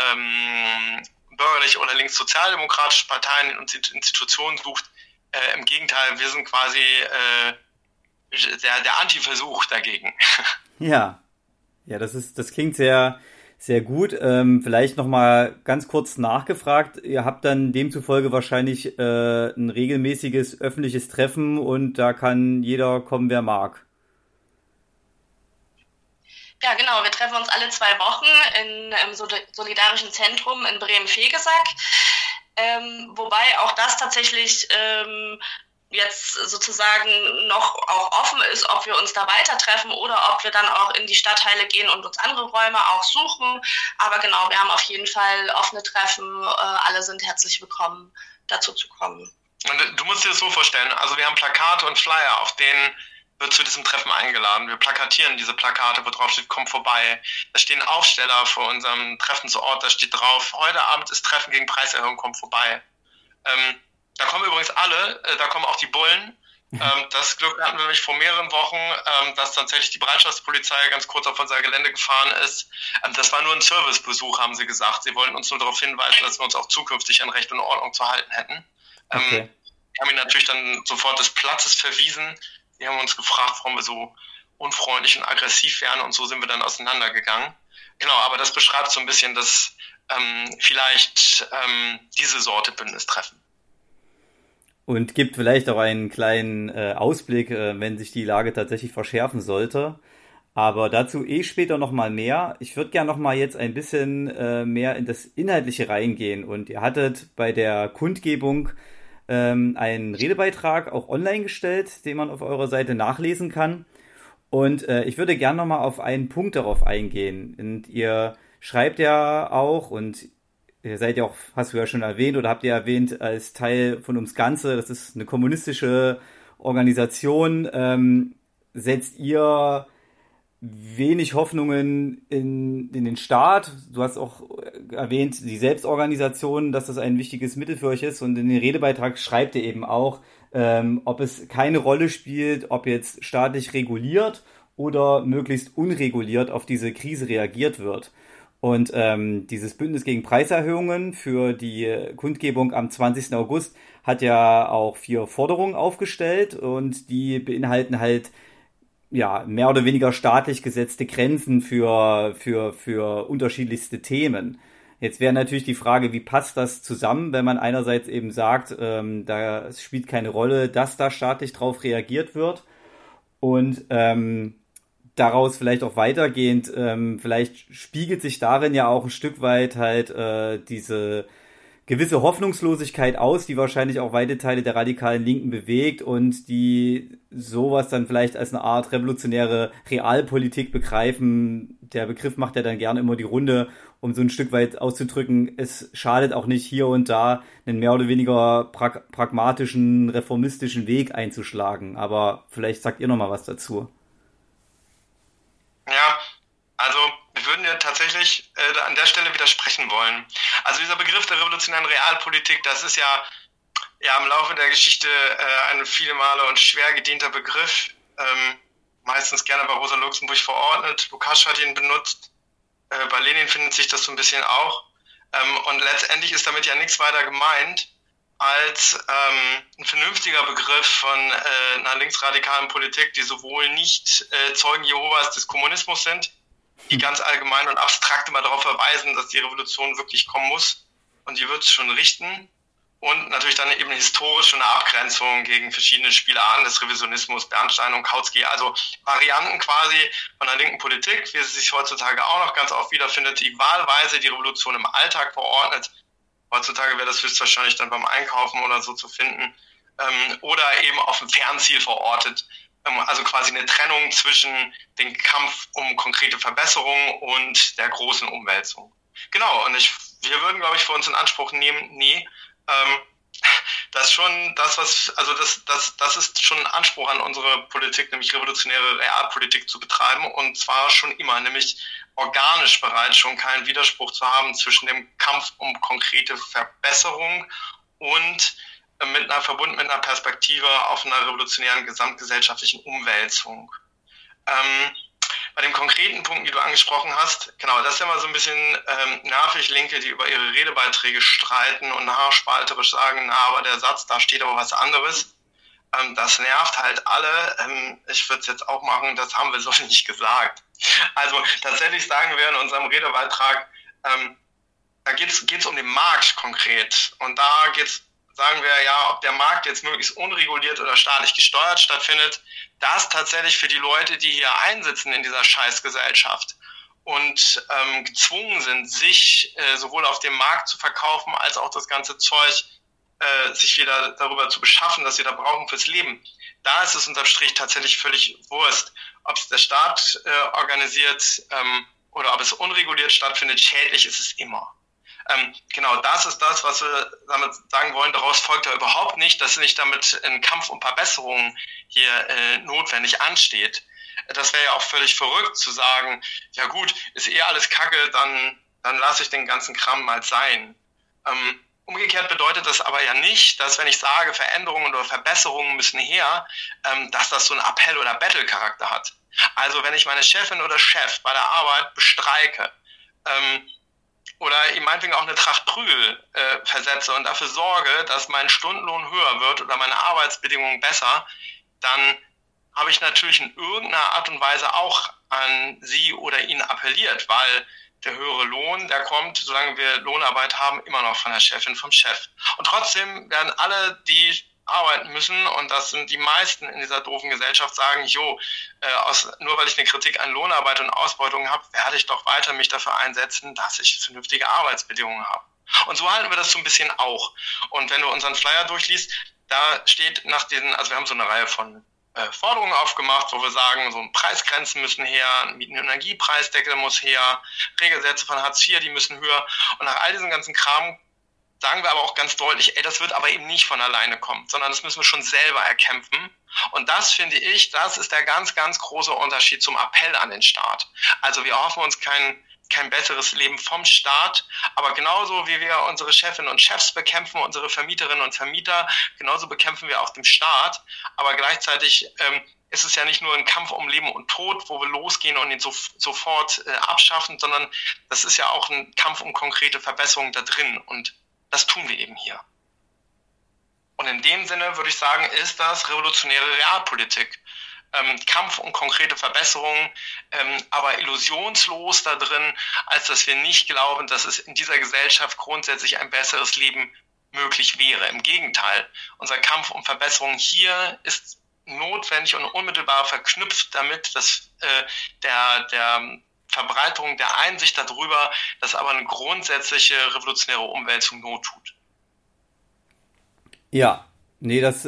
bürgerlich oder linkssozialdemokratischen Parteien und Institutionen sucht. Im Gegenteil, wir sind quasi der Antiversuch dagegen. Ja, das klingt sehr, sehr gut. Vielleicht nochmal ganz kurz nachgefragt. Ihr habt dann demzufolge wahrscheinlich ein regelmäßiges öffentliches Treffen und da kann jeder kommen, wer mag. Ja, genau. Wir treffen uns alle 2 Wochen im Solidarischen Zentrum in Bremen-Fegesack. Wobei auch das tatsächlich jetzt sozusagen noch auch offen ist, ob wir uns da weiter treffen oder ob wir dann auch in die Stadtteile gehen und uns andere Räume auch suchen. Aber genau, wir haben auf jeden Fall offene Treffen. Alle sind herzlich willkommen, dazu zu kommen. Und du musst dir das so vorstellen, also wir haben Plakate und Flyer, auf denen wird zu diesem Treffen eingeladen. Wir plakatieren diese Plakate, wo drauf steht, komm vorbei. Da stehen Aufsteller vor unserem Treffensort, da steht drauf, heute Abend ist Treffen gegen Preiserhöhung, komm vorbei. Da kommen übrigens alle, da kommen auch die Bullen. Das Glück hatten wir nämlich vor mehreren Wochen, dass tatsächlich die Bereitschaftspolizei ganz kurz auf unser Gelände gefahren ist. Das war nur ein Servicebesuch, haben sie gesagt. Sie wollten uns nur darauf hinweisen, dass wir uns auch zukünftig an Recht und Ordnung zu halten hätten. Okay. Wir haben ihn natürlich dann sofort des Platzes verwiesen. Die haben uns gefragt, warum wir so unfreundlich und aggressiv wären, und so sind wir dann auseinandergegangen. Genau, aber das beschreibt so ein bisschen das vielleicht diese Sorte Bündnistreffen. Und gibt vielleicht auch einen kleinen Ausblick, wenn sich die Lage tatsächlich verschärfen sollte. Aber dazu später nochmal mehr. Ich würde gerne nochmal jetzt ein bisschen mehr in das Inhaltliche reingehen. Und ihr hattet bei der Kundgebung einen Redebeitrag auch online gestellt, den man auf eurer Seite nachlesen kann. Und ich würde gerne nochmal auf einen Punkt darauf eingehen. Und ihr schreibt ja auch, und ihr seid ja auch, hast du ja schon erwähnt, oder habt ihr erwähnt, als Teil von Ums Ganze, das ist eine kommunistische Organisation, setzt ihr wenig Hoffnungen in den Staat. Du hast auch erwähnt, die Selbstorganisation, dass das ein wichtiges Mittel für euch ist. Und in den Redebeitrag schreibt ihr eben auch, ob es keine Rolle spielt, ob jetzt staatlich reguliert oder möglichst unreguliert auf diese Krise reagiert wird. Und dieses Bündnis gegen Preiserhöhungen für die Kundgebung am 20. August hat ja auch 4 Forderungen aufgestellt und die beinhalten halt ja, mehr oder weniger staatlich gesetzte Grenzen für unterschiedlichste Themen. Jetzt wäre natürlich die Frage, wie passt das zusammen, wenn man einerseits eben sagt, da spielt keine Rolle, dass da staatlich drauf reagiert wird und daraus vielleicht auch weitergehend, vielleicht spiegelt sich darin ja auch ein Stück weit halt diese gewisse Hoffnungslosigkeit aus, die wahrscheinlich auch weite Teile der radikalen Linken bewegt und die sowas dann vielleicht als eine Art revolutionäre Realpolitik begreifen. Der Begriff macht ja dann gerne immer die Runde, um so ein Stück weit auszudrücken, es schadet auch nicht hier und da einen mehr oder weniger pragmatischen, reformistischen Weg einzuschlagen. Aber vielleicht sagt ihr noch mal was dazu. Ja, also wir würden ja tatsächlich an der Stelle widersprechen wollen. Also dieser Begriff der revolutionären Realpolitik, das ist ja im Laufe der Geschichte ein viele Male und schwer gedienter Begriff, meistens gerne bei Rosa Luxemburg verordnet. Lukács hat ihn benutzt, bei Lenin findet sich das so ein bisschen auch. Und letztendlich ist damit ja nichts weiter gemeint als ein vernünftiger Begriff von einer linksradikalen Politik, die sowohl nicht Zeugen Jehovas des Kommunismus sind, die ganz allgemein und abstrakt immer darauf verweisen, dass die Revolution wirklich kommen muss und die wird es schon richten. Und natürlich dann eben historisch eine Abgrenzung gegen verschiedene Spielarten des Revisionismus, Bernstein und Kautsky, also Varianten quasi von der linken Politik, wie es sich heutzutage auch noch ganz oft wiederfindet, die wahlweise die Revolution im Alltag verordnet. Heutzutage wäre das höchstwahrscheinlich dann beim Einkaufen oder so zu finden, oder eben auf dem Fernziel verortet. Also quasi eine Trennung zwischen dem Kampf um konkrete Verbesserungen und der großen Umwälzung. Genau, und wir würden, glaube ich, für uns in Anspruch nehmen, das ist schon das ist schon ein Anspruch an unsere Politik, nämlich revolutionäre Realpolitik zu betreiben und zwar schon immer, nämlich organisch bereits schon keinen Widerspruch zu haben zwischen dem Kampf um konkrete Verbesserung und verbunden mit einer Perspektive auf einer revolutionären gesamtgesellschaftlichen Umwälzung. Bei dem konkreten Punkt, die du angesprochen hast, genau, das ist ja mal so ein bisschen nervig, Linke, die über ihre Redebeiträge streiten und haarspalterisch sagen, aber der Satz, da steht aber was anderes. Das nervt halt alle. Ich würde es jetzt auch machen, das haben wir so nicht gesagt. Also tatsächlich sagen wir in unserem Redebeitrag, da geht's um den Markt konkret. Und da sagen wir ja, ob der Markt jetzt möglichst unreguliert oder staatlich gesteuert stattfindet, das tatsächlich für die Leute, die hier einsitzen in dieser Scheißgesellschaft und gezwungen sind, sich sowohl auf dem Markt zu verkaufen, als auch das ganze Zeug sich wieder darüber zu beschaffen, das sie da brauchen fürs Leben. Da ist es unterm Strich tatsächlich völlig Wurst, ob es der Staat organisiert oder ob es unreguliert stattfindet, schädlich ist es immer. Genau, das ist das, was wir damit sagen wollen. Daraus folgt ja überhaupt nicht, dass nicht damit ein Kampf um Verbesserungen hier notwendig ansteht. Das wäre ja auch völlig verrückt zu sagen, ja gut, ist alles Kacke, dann lasse ich den ganzen Kram mal sein. Umgekehrt bedeutet das aber ja nicht, dass wenn ich sage, Veränderungen oder Verbesserungen müssen her, dass das so einen Appell- oder Battle-Charakter hat. Also wenn ich meine Chefin oder Chef bei der Arbeit bestreike, oder ihm meinetwegen auch eine Tracht Prügel versetze und dafür sorge, dass mein Stundenlohn höher wird oder meine Arbeitsbedingungen besser, dann habe ich natürlich in irgendeiner Art und Weise auch an sie oder ihn appelliert, weil der höhere Lohn, der kommt, solange wir Lohnarbeit haben, immer noch von der Chefin, vom Chef. Und trotzdem werden alle, die arbeiten müssen, und das sind die meisten in dieser doofen Gesellschaft, sagen, nur weil ich eine Kritik an Lohnarbeit und Ausbeutung habe, werde ich doch weiter mich dafür einsetzen, dass ich vernünftige Arbeitsbedingungen habe. Und so halten wir das so ein bisschen auch. Und wenn du unseren Flyer durchliest, da steht also wir haben so eine Reihe von Forderungen aufgemacht, wo wir sagen, so Preisgrenzen müssen her, ein Mieten- und Energiepreisdeckel muss her, Regelsätze von Hartz IV, die müssen höher. Und nach all diesem ganzen Kram sagen wir aber auch ganz deutlich, das wird aber eben nicht von alleine kommen, sondern das müssen wir schon selber erkämpfen. Und das, finde ich, das ist der ganz, ganz große Unterschied zum Appell an den Staat. Also wir erhoffen uns kein besseres Leben vom Staat, aber genauso wie wir unsere Chefinnen und Chefs bekämpfen, unsere Vermieterinnen und Vermieter, genauso bekämpfen wir auch den Staat. Aber gleichzeitig ist es ja nicht nur ein Kampf um Leben und Tod, wo wir losgehen und ihn sofort abschaffen, sondern das ist ja auch ein Kampf um konkrete Verbesserungen da drin. Und das tun wir eben hier. Und in dem Sinne würde ich sagen, ist das revolutionäre Realpolitik. Kampf um konkrete Verbesserungen, aber illusionslos da drin, als dass wir nicht glauben, dass es in dieser Gesellschaft grundsätzlich ein besseres Leben möglich wäre. Im Gegenteil, unser Kampf um Verbesserungen hier ist notwendig und unmittelbar verknüpft damit, dass der Verbreiterung der Einsicht darüber, dass aber eine grundsätzliche revolutionäre Umwälzung Not tut. Ja, nee, das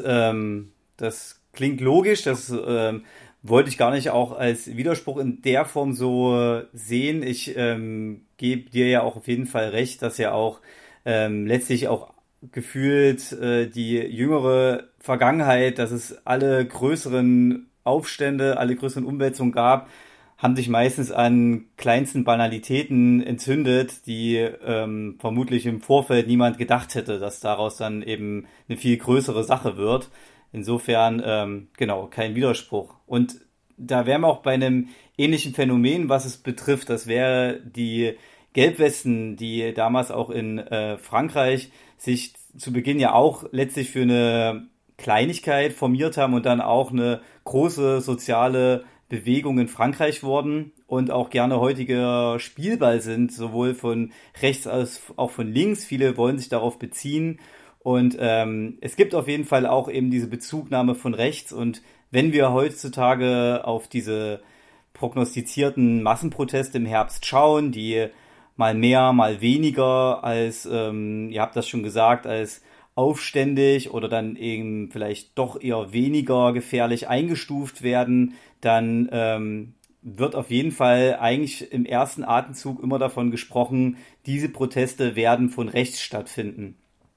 klingt logisch, das wollte ich gar nicht auch als Widerspruch in der Form so sehen. Ich gebe dir ja auch auf jeden Fall recht, dass ja auch letztlich auch gefühlt die jüngere Vergangenheit, dass es alle größeren Aufstände, alle größeren Umwälzungen gab, haben sich meistens an kleinsten Banalitäten entzündet, die vermutlich im Vorfeld niemand gedacht hätte, dass daraus dann eben eine viel größere Sache wird. Insofern, genau, kein Widerspruch. Und da wären wir auch bei einem ähnlichen Phänomen, was es betrifft. Das wäre die Gelbwesten, die damals auch in Frankreich sich zu Beginn ja auch letztlich für eine Kleinigkeit formiert haben und dann auch eine große soziale Bewegung in Frankreich wurden und auch gerne heutiger Spielball sind, sowohl von rechts als auch von links. Viele wollen sich darauf beziehen. Und es gibt auf jeden Fall auch eben diese Bezugnahme von rechts. Und wenn wir heutzutage auf diese prognostizierten Massenproteste im Herbst schauen, die mal mehr, mal weniger als, ihr habt das schon gesagt, als aufständig oder dann eben vielleicht doch eher weniger gefährlich eingestuft werden, dann wird auf jeden Fall eigentlich im ersten Atemzug immer davon gesprochen, diese Proteste werden von rechts stattfinden.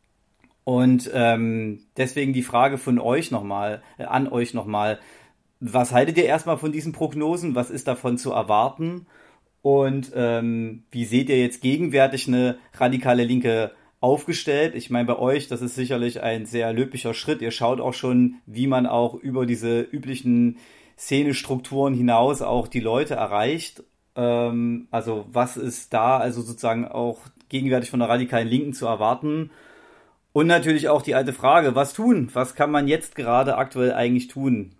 Und deswegen die Frage von euch nochmal, an euch nochmal, was haltet ihr erstmal von diesen Prognosen? Was ist davon zu erwarten? Und wie seht ihr jetzt gegenwärtig eine radikale Linke aufgestellt? Ich meine, bei euch, das ist sicherlich ein sehr löblicher Schritt. Ihr schaut auch schon, wie man auch über diese üblichen Szenestrukturen hinaus auch die Leute erreicht. Also was ist da also sozusagen auch gegenwärtig von der radikalen Linken zu erwarten? Und natürlich auch die alte Frage, was tun? Was kann man jetzt gerade aktuell eigentlich tun?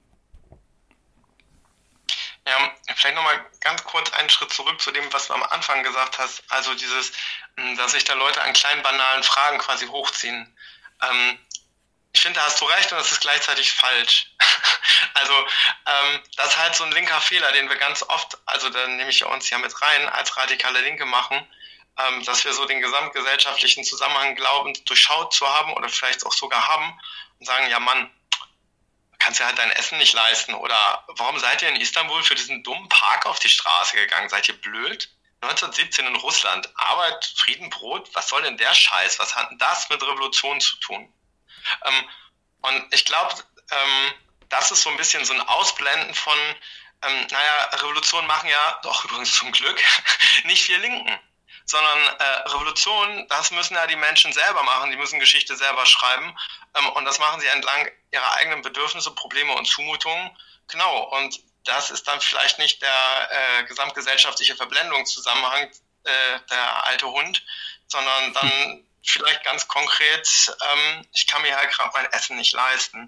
Ja, vielleicht nochmal ganz kurz einen Schritt zurück zu dem, was du am Anfang gesagt hast. Also dieses, dass sich da Leute an kleinen, banalen Fragen quasi hochziehen. Ich finde, da hast du recht und das ist gleichzeitig falsch. Also das ist halt so ein linker Fehler, den wir ganz oft, also da nehme ich uns ja mit rein, als radikale Linke machen, dass wir so den gesamtgesellschaftlichen Zusammenhang glauben, durchschaut zu haben oder vielleicht auch sogar haben und sagen, ja Mann, kannst ja halt dein Essen nicht leisten oder warum seid ihr in Istanbul für diesen dummen Park auf die Straße gegangen? Seid ihr blöd? 1917 in Russland, Arbeit, Frieden, Brot, was soll denn der Scheiß? Was hat denn das mit Revolution zu tun? Und ich glaube, das ist so ein bisschen so ein Ausblenden von, Revolutionen machen ja, doch übrigens zum Glück, nicht wir Linken. Sondern Revolution, das müssen ja die Menschen selber machen, die müssen Geschichte selber schreiben und das machen sie entlang ihrer eigenen Bedürfnisse, Probleme und Zumutungen. Genau, und das ist dann vielleicht nicht der gesamtgesellschaftliche Verblendungszusammenhang, der alte Hund, sondern dann vielleicht ganz konkret, ich kann mir halt gerade mein Essen nicht leisten.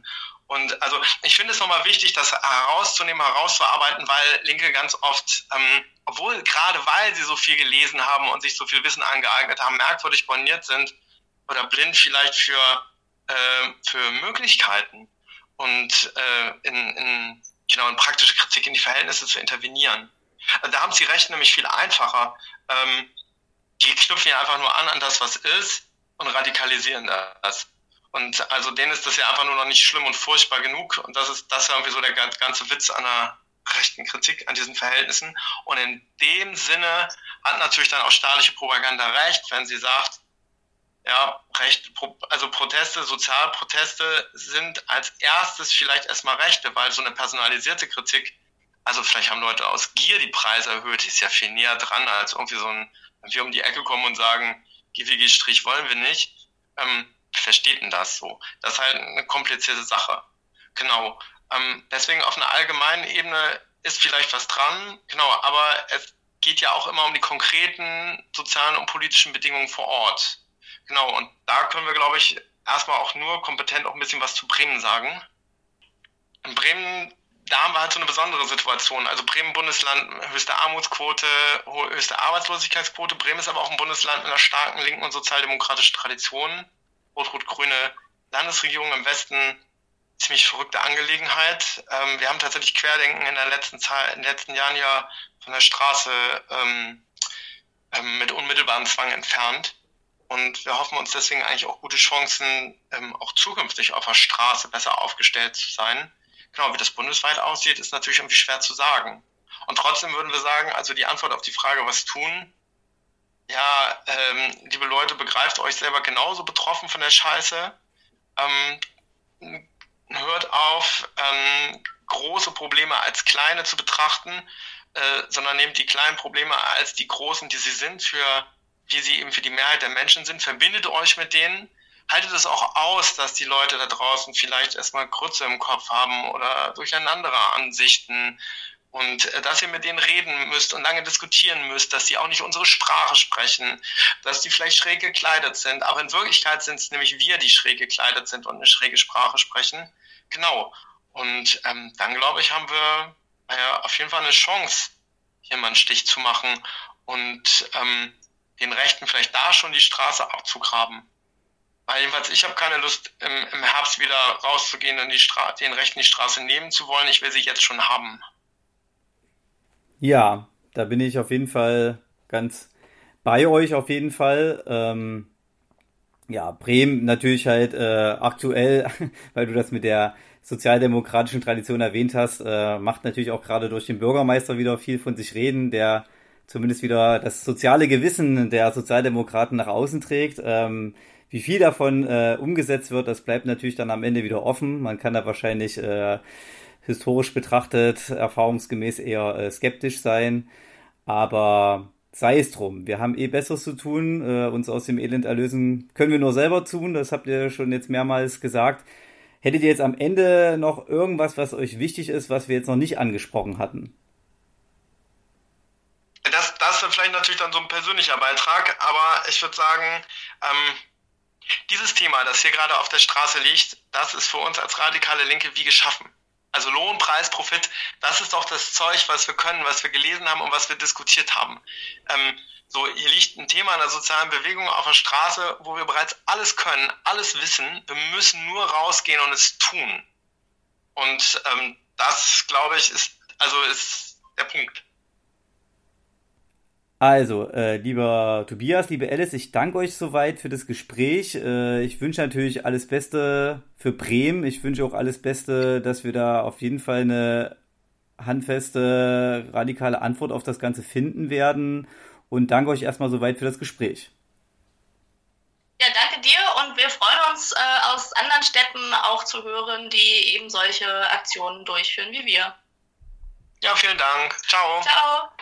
Und also ich finde es nochmal wichtig, das herauszunehmen, herauszuarbeiten, weil Linke ganz oft, gerade weil sie so viel gelesen haben und sich so viel Wissen angeeignet haben, merkwürdig borniert sind oder blind vielleicht für Möglichkeiten und in praktische Kritik in die Verhältnisse zu intervenieren. Da haben sie recht, nämlich viel einfacher. Die knüpfen ja einfach nur an das, was ist und radikalisieren das. Und also denen ist das ja einfach nur noch nicht schlimm und furchtbar genug. Und das ist irgendwie so der ganze Witz an der rechten Kritik an diesen Verhältnissen. Und in dem Sinne hat natürlich dann auch staatliche Propaganda recht, wenn sie sagt, ja, Proteste, Sozialproteste sind als erstes vielleicht erstmal Rechte, weil so eine personalisierte Kritik, also vielleicht haben Leute aus Gier die Preise erhöht, ist ja viel näher dran, als irgendwie wenn wir um die Ecke kommen und sagen, GWG-Strich wollen wir nicht. Versteht denn das so? Das ist halt eine komplizierte Sache. Genau. Deswegen auf einer allgemeinen Ebene ist vielleicht was dran, genau, aber es geht ja auch immer um die konkreten sozialen und politischen Bedingungen vor Ort. Genau, und da können wir, glaube ich, erstmal auch nur kompetent auch ein bisschen was zu Bremen sagen. In Bremen, da haben wir halt so eine besondere Situation. Also Bremen Bundesland, höchste Armutsquote, höchste Arbeitslosigkeitsquote. Bremen ist aber auch ein Bundesland mit einer starken linken und sozialdemokratischen Tradition. Rot-Rot-Grüne Landesregierung im Westen, ziemlich verrückte Angelegenheit. Wir haben tatsächlich Querdenken in den letzten Jahren ja von der Straße mit unmittelbarem Zwang entfernt. Und wir hoffen uns deswegen eigentlich auch gute Chancen, auch zukünftig auf der Straße besser aufgestellt zu sein. Genau, wie das bundesweit aussieht, ist natürlich irgendwie schwer zu sagen. Und trotzdem würden wir sagen, also die Antwort auf die Frage, was tun, ja, liebe Leute, begreift euch selber genauso betroffen von der Scheiße. Hört auf, große Probleme als kleine zu betrachten, sondern nehmt die kleinen Probleme als die großen, die sie sind, wie sie eben für die Mehrheit der Menschen sind. Verbindet euch mit denen. Haltet es auch aus, dass die Leute da draußen vielleicht erstmal Grütze im Kopf haben oder durcheinandere Ansichten. Und dass ihr mit denen reden müsst und lange diskutieren müsst, dass sie auch nicht unsere Sprache sprechen, dass die vielleicht schräg gekleidet sind. Aber in Wirklichkeit sind es nämlich wir, die schräg gekleidet sind und eine schräge Sprache sprechen. Genau. Und dann, glaube ich, haben wir auf jeden Fall eine Chance, hier mal einen Stich zu machen und den Rechten vielleicht da schon die Straße abzugraben. Weil jedenfalls, ich habe keine Lust, im Herbst wieder rauszugehen und den Rechten die Straße nehmen zu wollen. Ich will sie jetzt schon haben. Ja, da bin ich auf jeden Fall ganz bei euch auf jeden Fall. Ja, Bremen natürlich halt aktuell, weil du das mit der sozialdemokratischen Tradition erwähnt hast, macht natürlich auch gerade durch den Bürgermeister wieder viel von sich reden, der zumindest wieder das soziale Gewissen der Sozialdemokraten nach außen trägt. Wie viel davon umgesetzt wird, das bleibt natürlich dann am Ende wieder offen. Man kann da wahrscheinlich historisch betrachtet, erfahrungsgemäß eher skeptisch sein. Aber sei es drum. Wir haben Besseres zu tun. Uns aus dem Elend erlösen können wir nur selber tun. Das habt ihr schon jetzt mehrmals gesagt. Hättet ihr jetzt am Ende noch irgendwas, was euch wichtig ist, was wir jetzt noch nicht angesprochen hatten? Das ist vielleicht natürlich dann so ein persönlicher Beitrag, aber ich würde sagen, dieses Thema, das hier gerade auf der Straße liegt, das ist für uns als radikale Linke wie geschaffen. Also Lohn, Preis, Profit, das ist doch das Zeug, was wir können, was wir gelesen haben und was wir diskutiert haben. Hier liegt ein Thema einer sozialen Bewegung auf der Straße, wo wir bereits alles können, alles wissen. Wir müssen nur rausgehen und es tun. Und das, glaube ich, ist der Punkt. Also, lieber Tobias, liebe Alice, ich danke euch soweit für das Gespräch. Ich wünsche natürlich alles Beste für Bremen. Ich wünsche auch alles Beste, dass wir da auf jeden Fall eine handfeste, radikale Antwort auf das Ganze finden werden. Und danke euch erstmal soweit für das Gespräch. Ja, danke dir und wir freuen uns, aus anderen Städten auch zu hören, die eben solche Aktionen durchführen wie wir. Ja, vielen Dank. Ciao. Ciao.